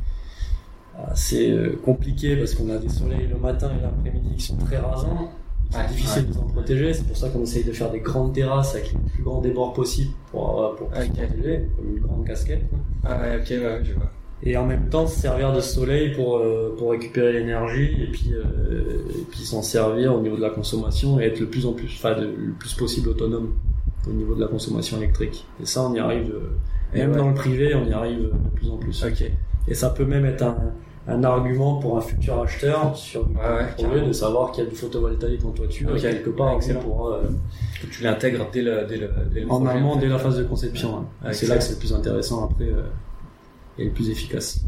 assez euh, compliquées parce qu'on a des soleils le matin et l'après-midi qui sont très rasants. C'est ouais, difficile ouais. de s'en protéger, c'est pour ça qu'on essaye de faire des grandes terrasses avec les plus grands débords possibles pour, euh, pour, pour okay. se protéger, comme une grande casquette. Ah ouais, ok, ouais, je vois. Et en même temps se servir de soleil pour euh, pour récupérer l'énergie et puis euh, et puis s'en servir au niveau de la consommation et être le plus en plus enfin le, le plus possible autonome au niveau de la consommation électrique. Et ça on y arrive euh, même ouais. dans le privé, on y arrive de plus en plus. Ok. Et ça peut même être un un argument pour un futur acheteur sur du ouais, ouais, projet de savoir qu'il y a du photovoltaïque en toiture okay. et quelque part excellent. Pour, euh, tu l'intègres dès le dès le, dès le en projet, amont en fait. dès la phase de conception. Hein. Ouais, c'est là que c'est le plus intéressant après euh, et le plus efficace.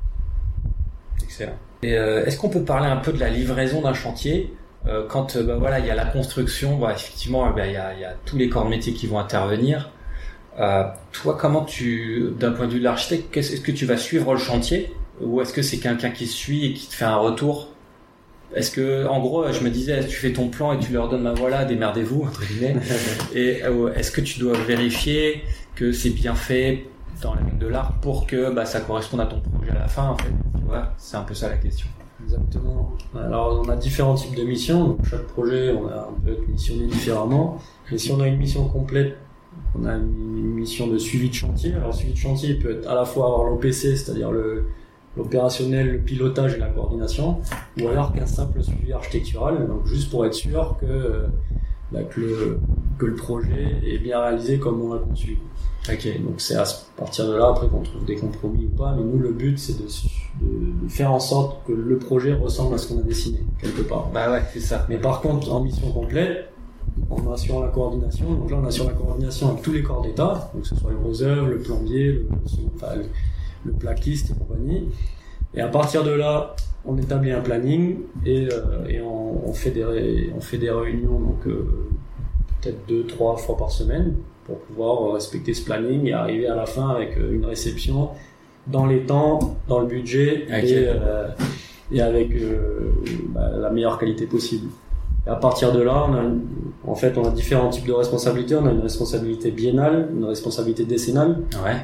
Excellent. Et euh, est-ce qu'on peut parler un peu de la livraison d'un chantier euh, quand euh, bah, voilà il y a la construction, bah, effectivement bah, il y a il y a tous les corps de métier qui vont intervenir. Euh, toi comment tu d'un point de vue de l'architecte, est-ce que tu vas suivre le chantier ou est-ce que c'est quelqu'un qui suit et qui te fait un retour? Est-ce que en gros je me disais tu fais ton plan et tu leur donnes bah voilà démerdez-vous entre guillemets et euh, est-ce que tu dois vérifier que c'est bien fait dans la règle de l'art pour que bah, ça corresponde à ton projet à la fin en fait, tu vois, c'est un peu ça la question. Exactement. Alors on a différents types de missions, donc chaque projet on, a, on peut être missionné différemment, mais si on a une mission complète, on a une mission de suivi de chantier. Alors suivi de chantier peut être à la fois avoir l'O P C, c'est-à-dire le, l'opérationnel, le pilotage et la coordination, ou alors qu'un simple suivi architectural, donc juste pour être sûr que, bah, que, le, que le projet est bien réalisé comme on l'a conçu. Ok. Donc c'est à partir de là après qu'on trouve des compromis ou pas, mais nous le but c'est de, de, de faire en sorte que le projet ressemble à ce qu'on a dessiné quelque part. Bah ouais, c'est ça. Mais par contre en mission complète, on assure la coordination. Donc là on assure la coordination avec tous les corps d'état, donc que ce soit le gros œuvre, le plombier, le, enfin, le, le plaquiste et compagnie. Et à partir de là, on établit un planning et, euh, et on, on fait des ré, on fait des réunions donc euh, peut-être deux trois fois par semaine, pour pouvoir respecter ce planning et arriver à la fin avec une réception dans les temps, dans le budget okay. et, euh, et avec euh, bah, la meilleure qualité possible. Et à partir de là, on a une, en fait, on a différents types de responsabilités. On a une responsabilité biennale, une responsabilité décennale. Ouais.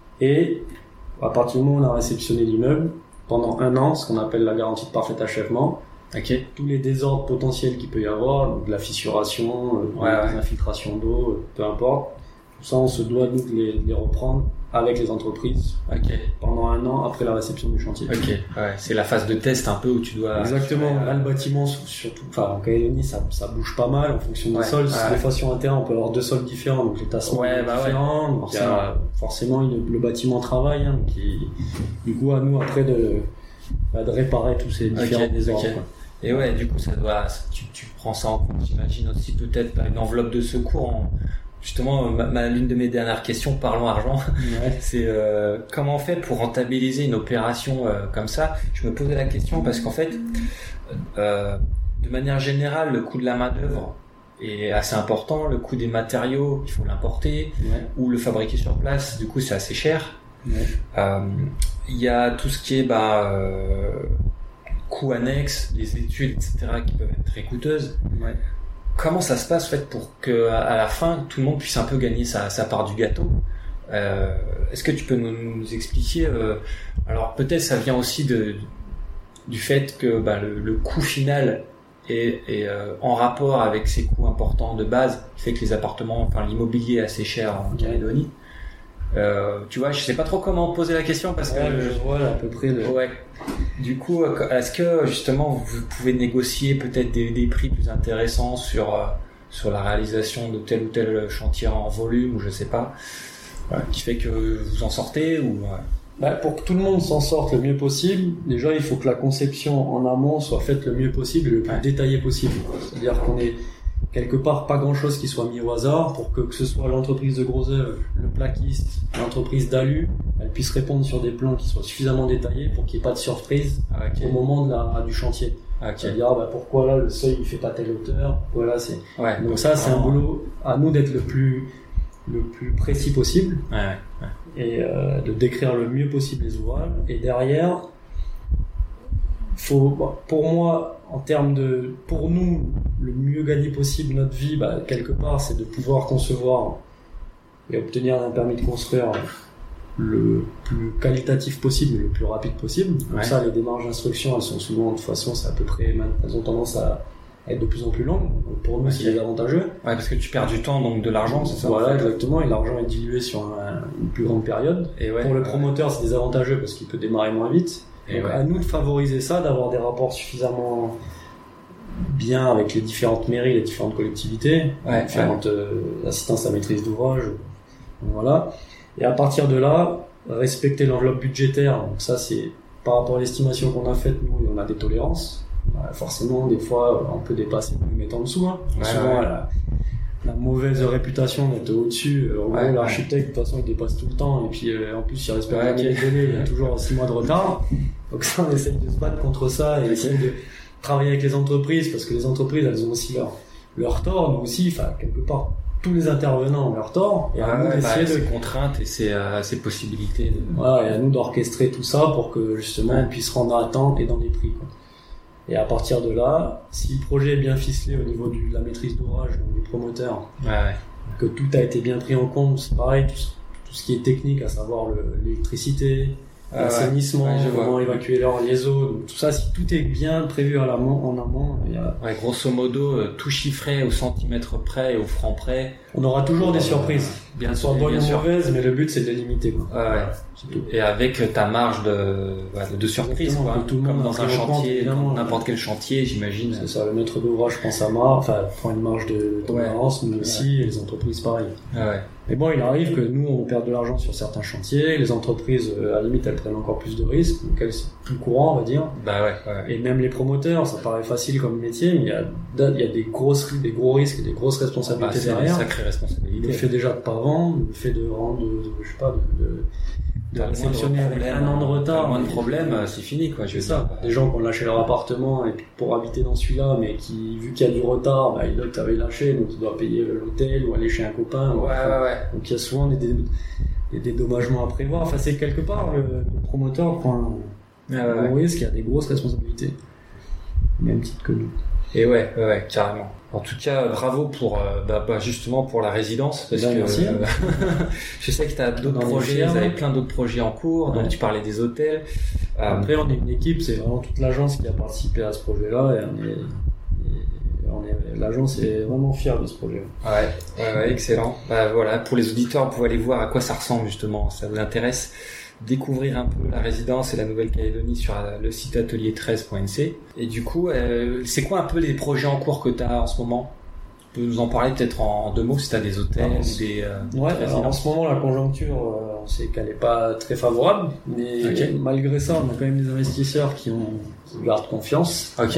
Et à partir du moment où on a réceptionné l'immeuble, pendant un an, ce qu'on appelle la garantie de parfait achèvement, okay. tous les désordres potentiels qu'il peut y avoir, de la fissuration, euh, ouais, des ouais. infiltrations d'eau, euh, peu importe, tout ça on se doit nous de les, de les reprendre avec les entreprises okay. pendant un an après la réception du chantier. Ok, ouais, c'est la phase de test un peu où tu dois... Exactement, ouais. là le bâtiment surtout, enfin en Calédonie ça, ça bouge pas mal en fonction des ouais. sols, ouais. des fois sur un terrain on peut avoir deux sols différents, donc les tassements ouais, sont bah différents, ouais. donc il y a forcément une, le bâtiment travaille, hein, donc il, du coup à nous après de, bah, de réparer tous ces différents okay. désordres. Okay. Et ouais, du coup ça doit, tu, tu prends ça en compte, j'imagine aussi peut-être une enveloppe de secours en... Justement, ma, ma, l'une de mes dernières questions, parlons argent, ouais. c'est euh, comment on fait pour rentabiliser une opération euh, comme ça. Je me posais la question parce qu'en fait, euh, de manière générale, le coût de la main d'œuvre est assez important. Le coût des matériaux, il faut l'importer ouais. ou le fabriquer sur place. Du coup, c'est assez cher. Il ouais. euh, y a tout ce qui est bah, euh, coûts annexes, les études, et cetera, qui peuvent être très coûteuses. Ouais. Comment ça se passe, en fait, pour que à la fin tout le monde puisse un peu gagner sa, sa part du gâteau? euh, Est-ce que tu peux nous, nous expliquer euh, alors peut-être ça vient aussi de du fait que bah, le, le coût final est, est euh, en rapport avec ces coûts importants de base, qui fait que les appartements, enfin l'immobilier est assez cher en Calédonie. Euh, tu vois, je sais pas trop comment poser la question parce ouais, que je vois à peu près. Le... Ouais. Du coup, est-ce que justement vous pouvez négocier peut-être des, des prix plus intéressants sur euh, sur la réalisation de tel ou tel chantier en volume ou je sais pas, ouais, qui fait que vous en sortez ou ouais. Bah, pour que tout le monde s'en sorte le mieux possible, déjà il faut que la conception en amont soit faite le mieux possible, le plus ouais. détaillé possible. C'est-à-dire qu'on ait quelque part pas grand-chose qui soit mis au hasard pour que, que ce soit l'entreprise de gros œuvre, le plaquiste, l'entreprise d'alu, elle puisse répondre sur des plans qui soient suffisamment détaillés pour qu'il n'y ait pas de surprise ah, okay. au moment de la, du chantier. Okay. C'est-à-dire ah, bah, pourquoi là le seuil il fait pas telle hauteur, voilà c'est. Ouais, donc, donc ça c'est un boulot à nous d'être le plus le plus précis possible ouais, ouais. et euh, de décrire le mieux possible les ouvrages. Et derrière, faut bah, pour moi en termes de pour nous le mieux gagner possible notre vie, bah, quelque part c'est de pouvoir concevoir et obtenir un permis de construire le plus qualitatif possible et le plus rapide possible. Donc ouais. ça, les démarches d'instruction, elles sont souvent, de toute façon, c'est à peu près, elles ont tendance à être de plus en plus longues. Donc pour nous, okay. c'est avantageux. Ouais, parce que tu perds du temps, donc de l'argent, c'est ça? Voilà, en fait. Exactement. Et l'argent est dilué sur un, une plus grande période. Et ouais, pour le promoteur, ouais. c'est désavantageux parce qu'il peut démarrer moins vite. Et donc ouais. à nous de favoriser ça, d'avoir des rapports suffisamment bien avec les différentes mairies, les différentes collectivités, ouais, les différentes ouais. euh, assistances à maîtrise d'ouvrage. Voilà. Et à partir de là, respecter l'enveloppe budgétaire. Donc ça, c'est par rapport à l'estimation qu'on a faite, nous, on a des tolérances. Bah, forcément, des fois, on peut dépasser, nous mettre en dessous. Hein. Ouais, souvent, ouais. La, la mauvaise réputation d'être au-dessus. En ouais, gros, l'architecte, de toute façon, il dépasse tout le temps. Et puis, euh, en plus, il respecte ouais, okay. les délais. Il y a toujours six mois de retard. Donc ça, on essaye de se battre contre ça et okay. essayer de travailler avec les entreprises, parce que les entreprises, elles ont aussi leur, leur tort. Nous aussi, enfin, quelque part, tous les intervenants ont leur tort, et à ouais, nous d'essayer bah, de... ces contraintes et ces, euh, ces possibilités. De... Voilà, et à nous d'orchestrer tout ça pour que, justement, ouais. on puisse rendre à temps et dans les prix, quoi. Et à partir de là, si le projet est bien ficelé au niveau du, de la maîtrise d'ouvrage, donc du promoteur, ouais, ouais. que tout a été bien pris en compte, c'est pareil, tout, tout ce qui est technique, à savoir le, l'électricité, ah, l'assainissement, ouais, ouais, comment évacuer l'air, les eaux, donc tout ça, si tout est bien prévu à l'amont, en amont, il y a... Ouais, grosso modo, tout chiffré au centimètre près et au franc près. On aura toujours des surprises, euh, bien sûr, bonnes ou mauvaises, mais le but c'est de les limiter, quoi. Ouais, ouais. C'est tout. Et avec ta marge de, de, de surprise, quoi. Tout le monde dans un chantier, dans n'importe quel chantier, j'imagine. C'est ça, le maître d'ouvrage pense à marge, enfin, prend une marge de tolérance, ouais. mais aussi, ouais. et les entreprises pareil. Ouais, ouais. Mais bon, il arrive que nous, on perde de l'argent sur certains chantiers, les entreprises, à la limite, elles prennent encore plus de risques, donc elles sont plus courant, on va dire. Bah ouais, ouais. Et même les promoteurs, ça paraît facile comme métier, mais il y a, il y a des grosses, des gros risques et des grosses responsabilités bah, derrière. Des sacrées responsabilités. Le fait déjà de pas vendre, le fait de rendre, de, je sais pas, de, de de réceptionner avec un an de retard. Moins de problème, c'est fini, quoi. C'est ça. Des gens qui ont lâché leur appartement et puis pour habiter dans celui-là, mais qui, vu qu'il y a du retard, bah, l'autre avait lâché, donc il doit payer l'hôtel ou aller chez un copain. Ouais, ouais, ouais. Donc il y a souvent des, des, des dédommagements à prévoir. Enfin, c'est quelque part, le, le promoteur prend un, ah, ouais, un gros risque, il y a des grosses responsabilités. Même titre que nous. Et ouais, ouais, ouais, carrément. En tout cas, bravo pour euh, bah, bah, justement pour la résidence, parce ben, que merci. Euh, je sais que tu as d'autres projets, vous avez plein d'autres projets en cours, ouais. donc tu parlais des hôtels. Après, on est une équipe, c'est vraiment toute l'agence qui a participé à ce projet-là, et on est, et on est l'agence est vraiment fière de ce projet. Ouais, ouais, ouais, excellent. Bah voilà, pour les auditeurs, vous pouvez aller voir à quoi ça ressemble justement, ça vous intéresse. Découvrir un peu la résidence et la Nouvelle-Calédonie sur le site atelier treize point n c. Et du coup, euh, c'est quoi un peu les projets en cours que tu as en ce moment? Tu peux nous en parler peut-être en deux mots si tu as des hôtels ou des euh, ouais, alors en ce moment, la conjoncture, euh, on sait qu'elle n'est pas très favorable, mais okay. malgré ça, on a quand même des investisseurs qui, ont, qui gardent confiance. Ok.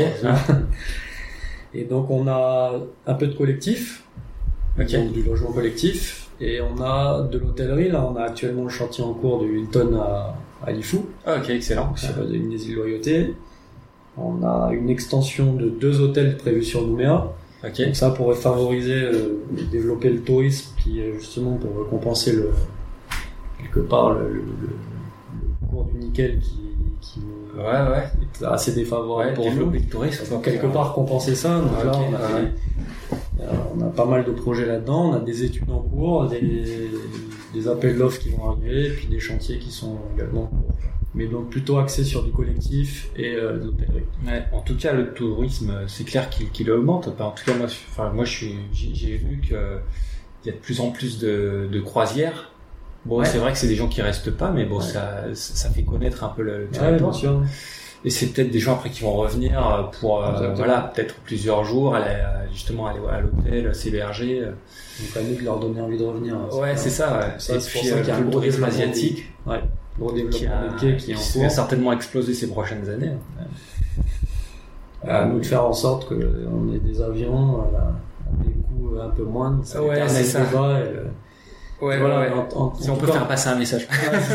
Et donc, on a un peu de collectif, okay. donc du logement collectif. Et on a de l'hôtellerie, là on a actuellement le chantier en cours du Hilton à, à Lifou. Ah, ok, excellent. Sur une des îles Loyauté. On a une extension de deux hôtels prévus sur Nouméa. Okay. Donc ça pourrait favoriser, euh, développer le tourisme qui est justement pour compenser le, quelque part le, le, le, le cours du nickel qui, qui ouais, ouais. est assez défavorable ouais, pour nous. Le tourisme, donc quelque part compenser ça. Donc okay, là on a ouais. fait, on a pas mal de projets là-dedans, on a des études en cours, des, des appels d'offres qui vont arriver, et puis des chantiers qui sont également en cours. Mais donc plutôt axé sur du collectif et euh, de l'hôtellerie. Ouais, en tout cas, le tourisme, c'est clair qu'il, qu'il augmente. En tout cas, moi, enfin, moi, je suis, j'ai, j'ai vu que il y a de plus en plus de, de croisières. Bon, ouais. c'est vrai que c'est des gens qui restent pas, mais bon, ouais. ça, ça fait connaître un peu le territoire. Ouais, bien sûr. Et c'est peut-être des gens après qui vont revenir pour, euh, voilà, peut-être plusieurs jours, aller, justement aller à l'hôtel, s'héberger. Donc à nous de leur donner envie de revenir. Hein, ouais, c'est ça. Ouais. ça c'est pour ça qu'il y a un gros tourisme asiatique. Des... Ouais. Gros développement qui, a, qui, qui va certainement exploser ces prochaines années. Ouais. À nous de faire en sorte qu'on ait des avions à des coûts un peu moindres. Ça ouais, c'est ça. Bas et le... Ouais, voilà, ouais, ouais. En, en, si en on peut cas, faire passer un message.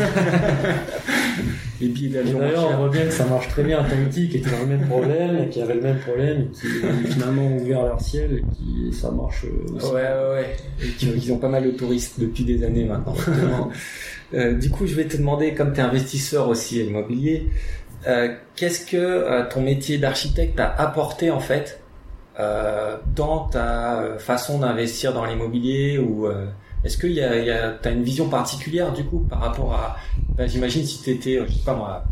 Les billets d'avion. D'ailleurs, on voit bien que ça marche très bien à Tahiti, qui était dans le même problème, et qui avait le même problème, et qui finalement ont ouvert leur ciel, et qui ça marche aussi. Ouais, ouais, ouais. Et qui, ils ont pas mal de touristes depuis des années maintenant. euh, du coup, je vais te demander, comme tu es investisseur aussi immobilier, euh, qu'est-ce que euh, ton métier d'architecte t'a apporté en fait euh, dans ta façon d'investir dans l'immobilier ou euh, est-ce qu'il y a, il y a, t'as une vision particulière du coup par rapport à, ben, j'imagine si t'étais, je sais pas moi,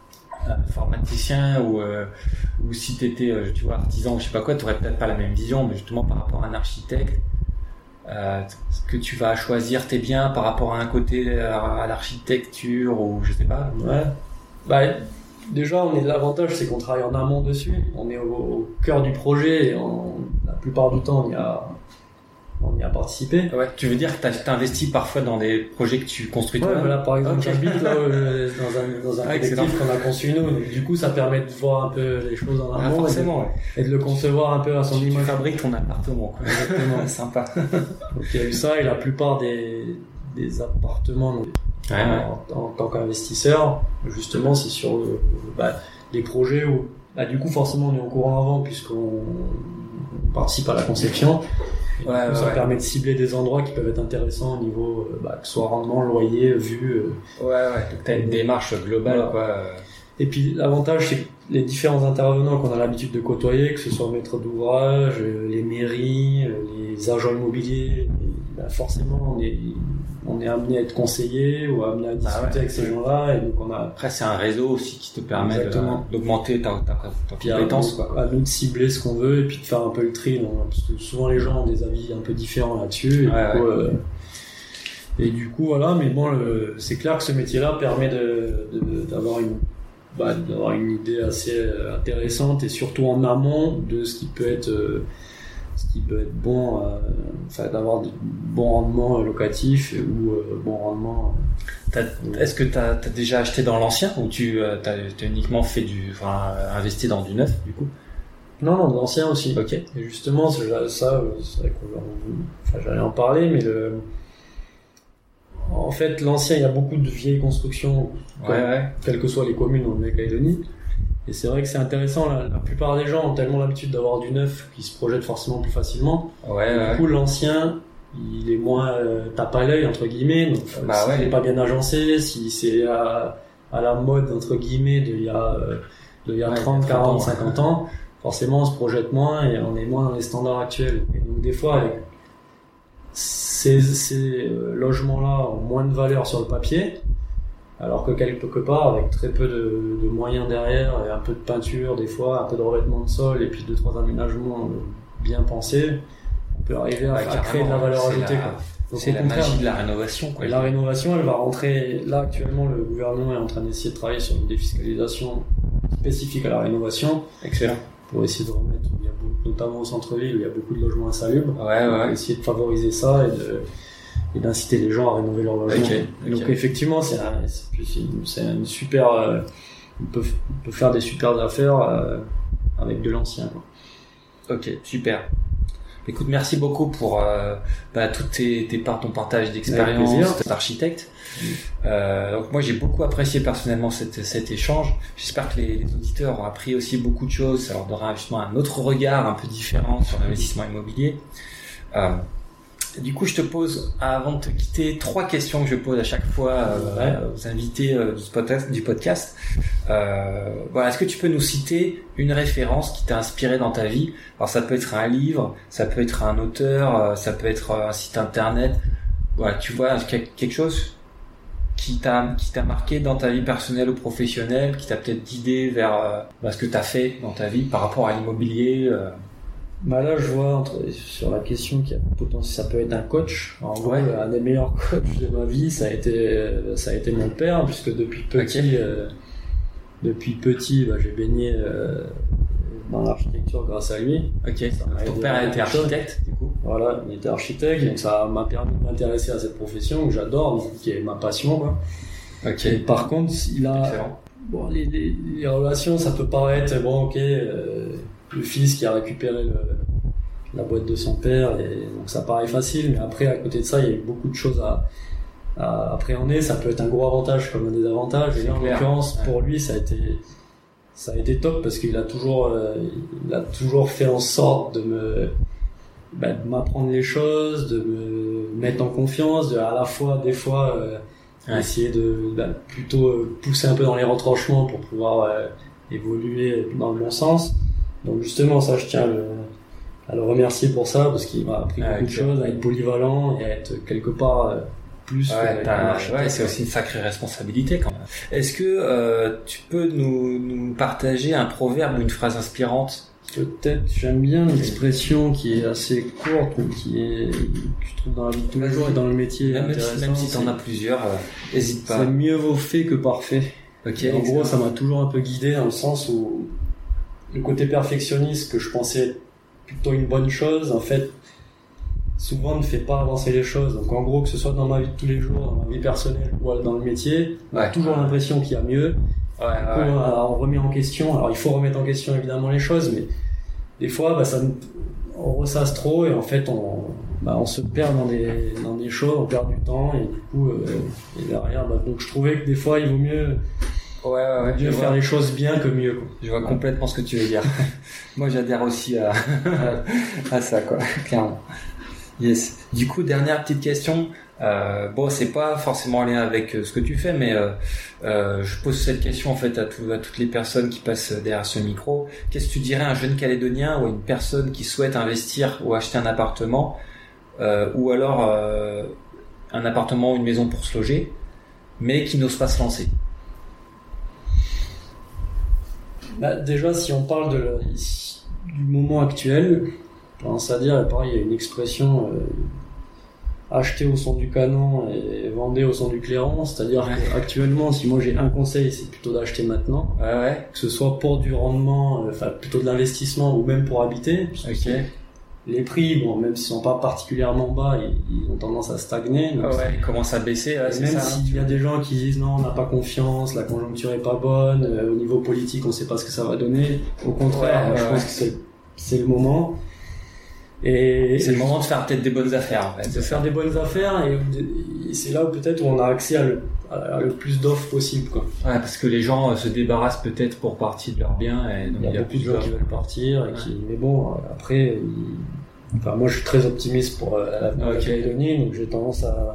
informaticien ou euh, ou si t'étais, tu vois, artisan ou je sais pas quoi, t'aurais peut-être pas la même vision, mais justement par rapport à un architecte, euh, ce que tu vas choisir tes biens par rapport à un côté à, à l'architecture ou je sais pas. Ouais. Bah déjà, on est l'avantage, c'est qu'on travaille en amont dessus, on est au, au cœur du projet et on, la plupart du temps on y a on y a participé. Ouais, tu veux dire que tu investis parfois dans des projets que tu construis toi-même. Ouais, voilà, par exemple, okay. J'habite là, euh, dans un, dans un ah, collectif qu'on a conçu nous, donc du coup, ça permet de voir un peu les choses en amont. Ah, forcément, et, ouais. Et de le concevoir un peu à son tu, image. Tu fabriques ton appartement, quoi. Exactement. Sympa. Donc il y a eu ça, et la plupart des, des appartements, donc, ouais, en, ouais. En, en tant qu'investisseur, justement, c'est sur euh, bah, les projets où, bah, du coup, forcément, on est au courant avant, puisqu'on participe à la conception. Ouais, coup, ouais, ça ouais. permet de cibler des endroits qui peuvent être intéressants au niveau, euh, bah, que ce soit rendement, loyer, vue. Euh, ouais, ouais. Donc t'as une démarche globale, voilà. Quoi. Et puis l'avantage, c'est que les différents intervenants qu'on a l'habitude de côtoyer, que ce soit maître d'ouvrage, les mairies, les agents immobiliers, bah, forcément, on est, on est amené à être conseillé ou amené à discuter ah ouais. avec ces gens-là. Et donc on a. Après, c'est un réseau aussi qui te permet de, d'augmenter ta, ta, ta compétence. À, quoi. à nous de cibler ce qu'on veut et puis de faire un peu le tri. Donc, parce que souvent les gens ont des avis un peu différents là-dessus. Et, ouais, du, coup, ouais. euh, et du coup, voilà. Mais bon, le, c'est clair que ce métier-là permet de, de, d'avoir une, bah, d'avoir une idée assez intéressante et surtout en amont de ce qui peut être. Euh, ce qui peut être bon, euh, enfin, d'avoir de bons rendements locatifs ou euh, bons rendements. T'as, est-ce que tu as déjà acheté dans l'ancien ou tu as uniquement fait du, enfin, investi dans du neuf du coup? Non, non, dans l'ancien aussi. Ok. Et justement, c'est, ça, c'est vrai qu'on, enfin, j'allais en parler, mais le, en fait, l'ancien, il y a beaucoup de vieilles constructions, ouais, ouais. quelles que soient les communes en Nouvelle-Calédonie. Et c'est vrai que c'est intéressant, la, la plupart des gens ont tellement l'habitude d'avoir du neuf qu'ils se projettent forcément plus facilement. Ouais, du ouais. coup, l'ancien, il est moins euh, tape à l'œil, entre guillemets. Donc, bah, s'il ouais. n'est pas bien agencé, si c'est à, à la mode, entre guillemets, d'il y a, euh, de il y a ouais, trente, quarante, cinquante ans, forcément, on se projette moins et on est moins dans les standards actuels. Et donc, des fois, avec ces, ces euh, logements-là ont moins de valeur sur le papier, alors que quelque part, avec très peu de, de moyens derrière, et un peu de peinture des fois, un peu de revêtement de sol, et puis deux trois aménagements bien pensés, on peut arriver à, ouais, à créer de la valeur ajoutée. La, Donc, c'est la magie de la rénovation. Quoi. Et la rénovation, elle va rentrer, là actuellement le gouvernement est en train d'essayer de travailler sur une défiscalisation spécifique à la rénovation. Excellent. Pour essayer de remettre, il y a beaucoup, notamment au centre-ville, il y a beaucoup de logements insalubres. Ouais, ouais. Pour essayer de favoriser ça et de... et d'inciter les gens à rénover leur logement. Okay, okay. Donc effectivement, c'est, un, c'est, une, c'est une super, euh, on peut, on peut faire des super affaires euh, avec de l'ancien. Quoi. Ok, super. Écoute, merci beaucoup pour euh, bah, toutes tes, tes parts, ton partage d'expérience d'architecte. Mmh. Euh, donc moi j'ai beaucoup apprécié personnellement cet, cet échange. J'espère que les, les auditeurs ont appris aussi beaucoup de choses. Ça leur donnera justement un autre regard un peu différent sur l'investissement immobilier. Euh, Du coup, je te pose, avant de te quitter, trois questions que je pose à chaque fois euh, ouais. aux invités euh, du podcast. Du podcast. Euh, voilà, est-ce que tu peux nous citer une référence qui t'a inspiré dans ta vie? Alors, ça peut être un livre, ça peut être un auteur, euh, ça peut être un site internet. Voilà, tu vois, quelque chose qui t'a qui t'a marqué dans ta vie personnelle ou professionnelle, qui t'a peut-être guidé vers euh, bah, ce que t'as fait dans ta vie par rapport à l'immobilier. Euh... Bah là, je vois entre, sur la question qui a potentiel, ça peut être un coach. En gros, Ouais. un des meilleurs coachs de ma vie, ça a été, ça a été mon père, puisque depuis petit, Ok. euh, depuis petit, bah, j'ai baigné euh, dans l'architecture grâce à lui. Ok. Ça m'a Ton aidé père à a été beaucoup de choses. architecte, du coup. Voilà, il était architecte, donc ça m'a permis de m'intéresser à cette profession que j'adore, donc, qui est ma passion, quoi. Ok. Et par contre, il a, Excellent. bon, les, les, les relations, ça peut paraître, bon, ok, euh, le fils qui a récupéré le, la boîte de son père, et donc ça paraît facile, mais après, à côté de ça, il y a beaucoup de choses à, à appréhender. Ça peut être un gros avantage comme un désavantage. Et là, en clair. l'occurrence, Ouais. pour lui, ça a été, ça a été top parce qu'il a toujours, euh, il a toujours fait en sorte de me, bah, de m'apprendre les choses, de me mettre en confiance, de à la fois, des fois, euh, Ouais. essayer de bah, plutôt euh, pousser un peu dans les retranchements pour pouvoir euh, évoluer dans le bon sens. Donc justement, ça, je tiens à le, à le remercier pour ça parce qu'il m'a appris Ah, beaucoup de ok. choses, à être polyvalent et à être quelque part euh, plus Ouais, qu'un t'as- architecte. ouais, c'est aussi une sacrée responsabilité quand même. Est-ce que euh, tu peux nous, nous partager un proverbe ou une phrase inspirante? Peut-être, j'aime bien l'expression qui est assez courte, mais qui est, que tu trouves dans la vie de tous les jours et dans le métier. Même si, intéressant, même si t'en c'est- as plusieurs, euh, hésite C'est pas. mieux vaut fait que parfait. Ok. En gros, excellent. ça m'a toujours un peu guidé dans le sens où le côté perfectionniste que je pensais être plutôt une bonne chose, en fait, souvent ne fait pas avancer les choses. Donc en gros, que ce soit dans ma vie de tous les jours, dans ma vie personnelle ou dans le métier, on a Ouais. toujours l'impression qu'il y a mieux. Ouais, Du coup, ouais. on remet en question. Alors il faut remettre en question évidemment les choses, mais des fois, bah, ça, nous- on ressasse trop et en fait, on, bah, on se perd dans des, dans des choses, on perd du temps et du coup, euh, et derrière, bah, donc je trouvais que des fois, il vaut mieux, Ouais, ouais, ouais. mieux Je faire vois, les choses bien que mieux, quoi. je vois complètement ce que tu veux dire. Moi, j'adhère aussi à, à ça, quoi. Clairement. Yes. Du coup, dernière petite question. Euh, bon, c'est pas forcément en lien avec euh, ce que tu fais, mais euh, euh, je pose cette question en fait à, tout, à toutes les personnes qui passent derrière ce micro. Qu'est-ce que tu dirais à un jeune Calédonien ou à une personne qui souhaite investir ou acheter un appartement, euh, ou alors euh, un appartement ou une maison pour se loger, mais qui n'ose pas se lancer? Bah, déjà, si on parle de la- du moment actuel, j'ai tendance à dire, pareil, il y a une expression euh, acheter au son du canon et vendre au son du clairon, c'est-à-dire Ouais. qu'actuellement, si moi j'ai un conseil, c'est plutôt d'acheter maintenant, Ouais, ouais. que ce soit pour du rendement, euh, enfin plutôt de l'investissement ou même pour habiter. puisque Ok. Les prix, bon, même s'ils sont pas particulièrement bas, ils, ils ont tendance à stagner. donc Ah ouais, il commence à baisser, ouais, Et c'est même ça. s'il y a des gens qui disent non, on n'a pas confiance, la conjoncture est pas bonne, euh, au niveau politique, on sait pas ce que ça va donner. Au contraire, Ouais, moi, je ouais, pense ouais. que c'est, c'est le moment. Et, C'est le et moment de faire peut-être des bonnes affaires, en fait. de faire des bonnes affaires et, et c'est là où peut-être où on a accès à le, à le plus d'offres possible, quoi. Ouais, parce que les gens euh, se débarrassent peut-être pour partie de leurs biens, et donc Il y a beaucoup de gens qui veulent partir et qui, mais bon, après, il- enfin, moi, je suis très optimiste pour euh, l'avenir de la Ok. Calédonie, donc j'ai tendance à,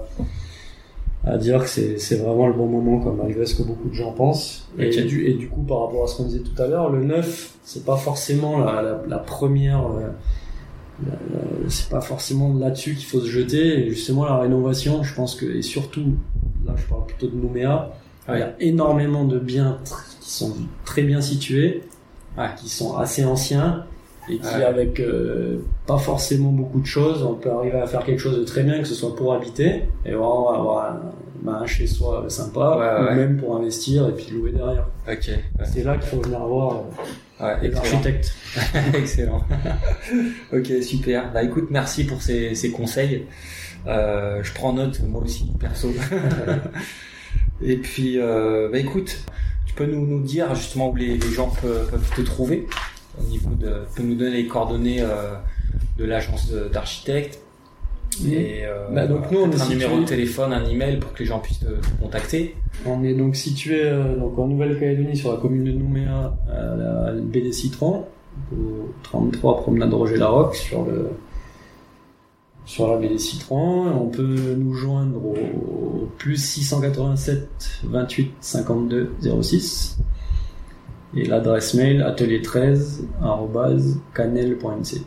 à dire que c'est, c'est vraiment le bon moment, quoi, malgré ce que beaucoup de gens pensent. Et, Ok. du, et du coup, par rapport à ce qu'on disait tout à l'heure, le neuf, c'est pas forcément la, la, la première, euh, la- la- c'est pas forcément là-dessus qu'il faut se jeter. Et justement, la rénovation, je pense que, et surtout, là, je parle plutôt de Nouméa, Ouais. il y a énormément de biens tr- qui sont très bien situés, Ouais. qui sont assez anciens, et qui, Ouais. avec euh, pas forcément beaucoup de choses, on peut arriver à faire quelque chose de très bien, que ce soit pour habiter, et vraiment avoir un, bah, un chez-soi sympa, Ouais, ou ouais. même pour investir, et puis louer derrière. Ok. Ouais. C'est là qu'il faut venir voir Ouais, les excellent. architectes. Excellent. Ok, super. Bah écoute, merci pour ces, ces conseils. Euh, je prends note, moi aussi, perso. Et puis, euh, bah écoute, tu peux nous, nous dire justement où les, les gens peuvent, peuvent te trouver au niveau de, tu peux nous donner les coordonnées euh, de l'agence de- d'architectes et euh, Bah, donc nous, on peut-être est un numéro situé- de téléphone, un email pour que les gens puissent te, te contacter. On est donc situé euh, donc en Nouvelle-Calédonie, sur la commune de Nouméa, à la baie des Citrons, au trente-trois promenade Roger Larocque, sur le sur la baie des Citrons. On peut nous joindre au, au plus six cent quatre-vingt-sept vingt-huit cinquante-deux zéro six et l'adresse mail atelier treize arobase canel point n c.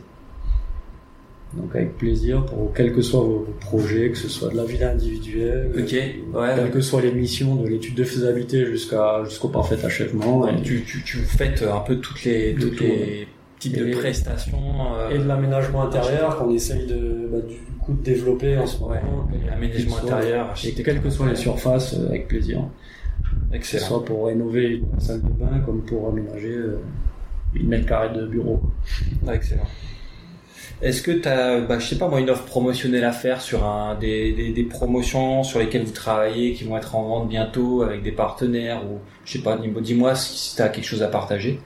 Donc avec plaisir pour quels que soient vos projets, que ce soit de la villa individuelle, Ok, euh, ouais. quelles que soient les missions, de l'étude de faisabilité jusqu'à jusqu'au parfait achèvement. Ouais, Et tu, tu, tu faites un peu toutes les, Le toutes tout, les, type et, de prestations euh... et de l'aménagement intérieur qu'on essaye de bah, du coup de développer en ce moment. Ouais, l'aménagement intérieur, et quelles que soient les surfaces, euh, avec plaisir. Excellent. Que ce soit pour rénover une salle de bain comme pour aménager euh, une mètre carré de bureau. Ah, excellent. Est-ce que tu as, bah, je sais pas moi, une offre promotionnelle à faire sur un, des, des, des promotions sur lesquelles vous travaillez qui vont être en vente bientôt avec des partenaires ou je sais pas, dis-moi si tu as quelque chose à partager.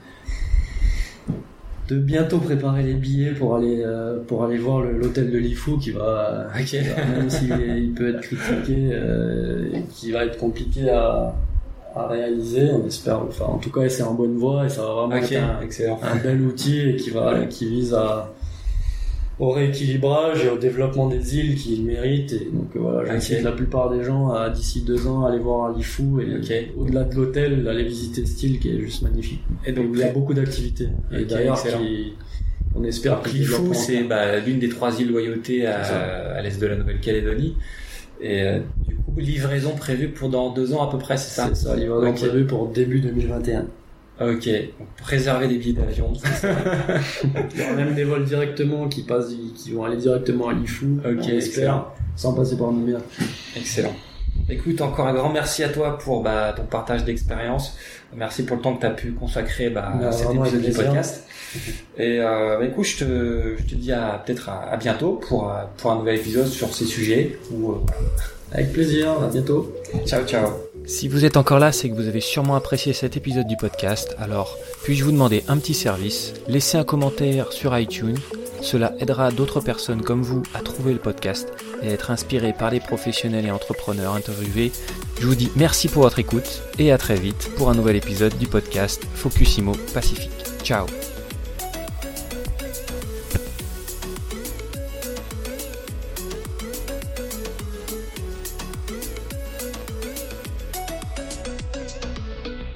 De bientôt préparer les billets pour aller euh, pour aller voir le, l'hôtel de l'I F O qui va, okay. qui va même s'il est, il peut être critiqué, euh, qui va être compliqué à à réaliser, on espère. Enfin, en tout cas, c'est en bonne voie et ça va vraiment okay. être un, un bel outil et qui va ouais. qui vise à au rééquilibrage et au développement des îles qui le méritent. Et donc voilà, j'incite okay. la plupart des gens à d'ici deux ans aller voir l'I F O et okay. au-delà de l'hôtel, aller visiter ce île qui est juste magnifique. Et donc il y a beaucoup d'activités. Et okay, d'ailleurs, qui, on espère que l'I F O c'est bah, l'une des trois îles loyautés à, à l'est de la Nouvelle-Calédonie. Et euh, du coup, livraison prévue pour dans deux ans à peu près, c'est ça? C'est ça, livraison okay. prévue pour début deux mille vingt et un. Ok, donc préserver des billets d'avion. Il y aura même des vols directement qui passent, qui vont aller directement à l'I F O, okay, on espère, sans passer par Nouméa. Excellent. Écoute, encore un grand merci à toi pour bah, ton partage d'expérience. Merci pour le temps que tu as pu consacrer bah, à cet épisode du podcast. Et euh, bah, écoute, je te, je te dis à, peut-être à, à bientôt pour, pour un nouvel épisode sur ces sujets. Ou, euh... Avec plaisir, à bientôt. Ciao, ciao. Si vous êtes encore là, c'est que vous avez sûrement apprécié cet épisode du podcast. Alors, puis-je vous demander un petit service? Laissez un commentaire sur iTunes. Cela aidera d'autres personnes comme vous à trouver le podcast et à être inspirés par les professionnels et entrepreneurs interviewés. Je vous dis merci pour votre écoute et à très vite pour un nouvel épisode du podcast Focusimo Pacifique. Ciao.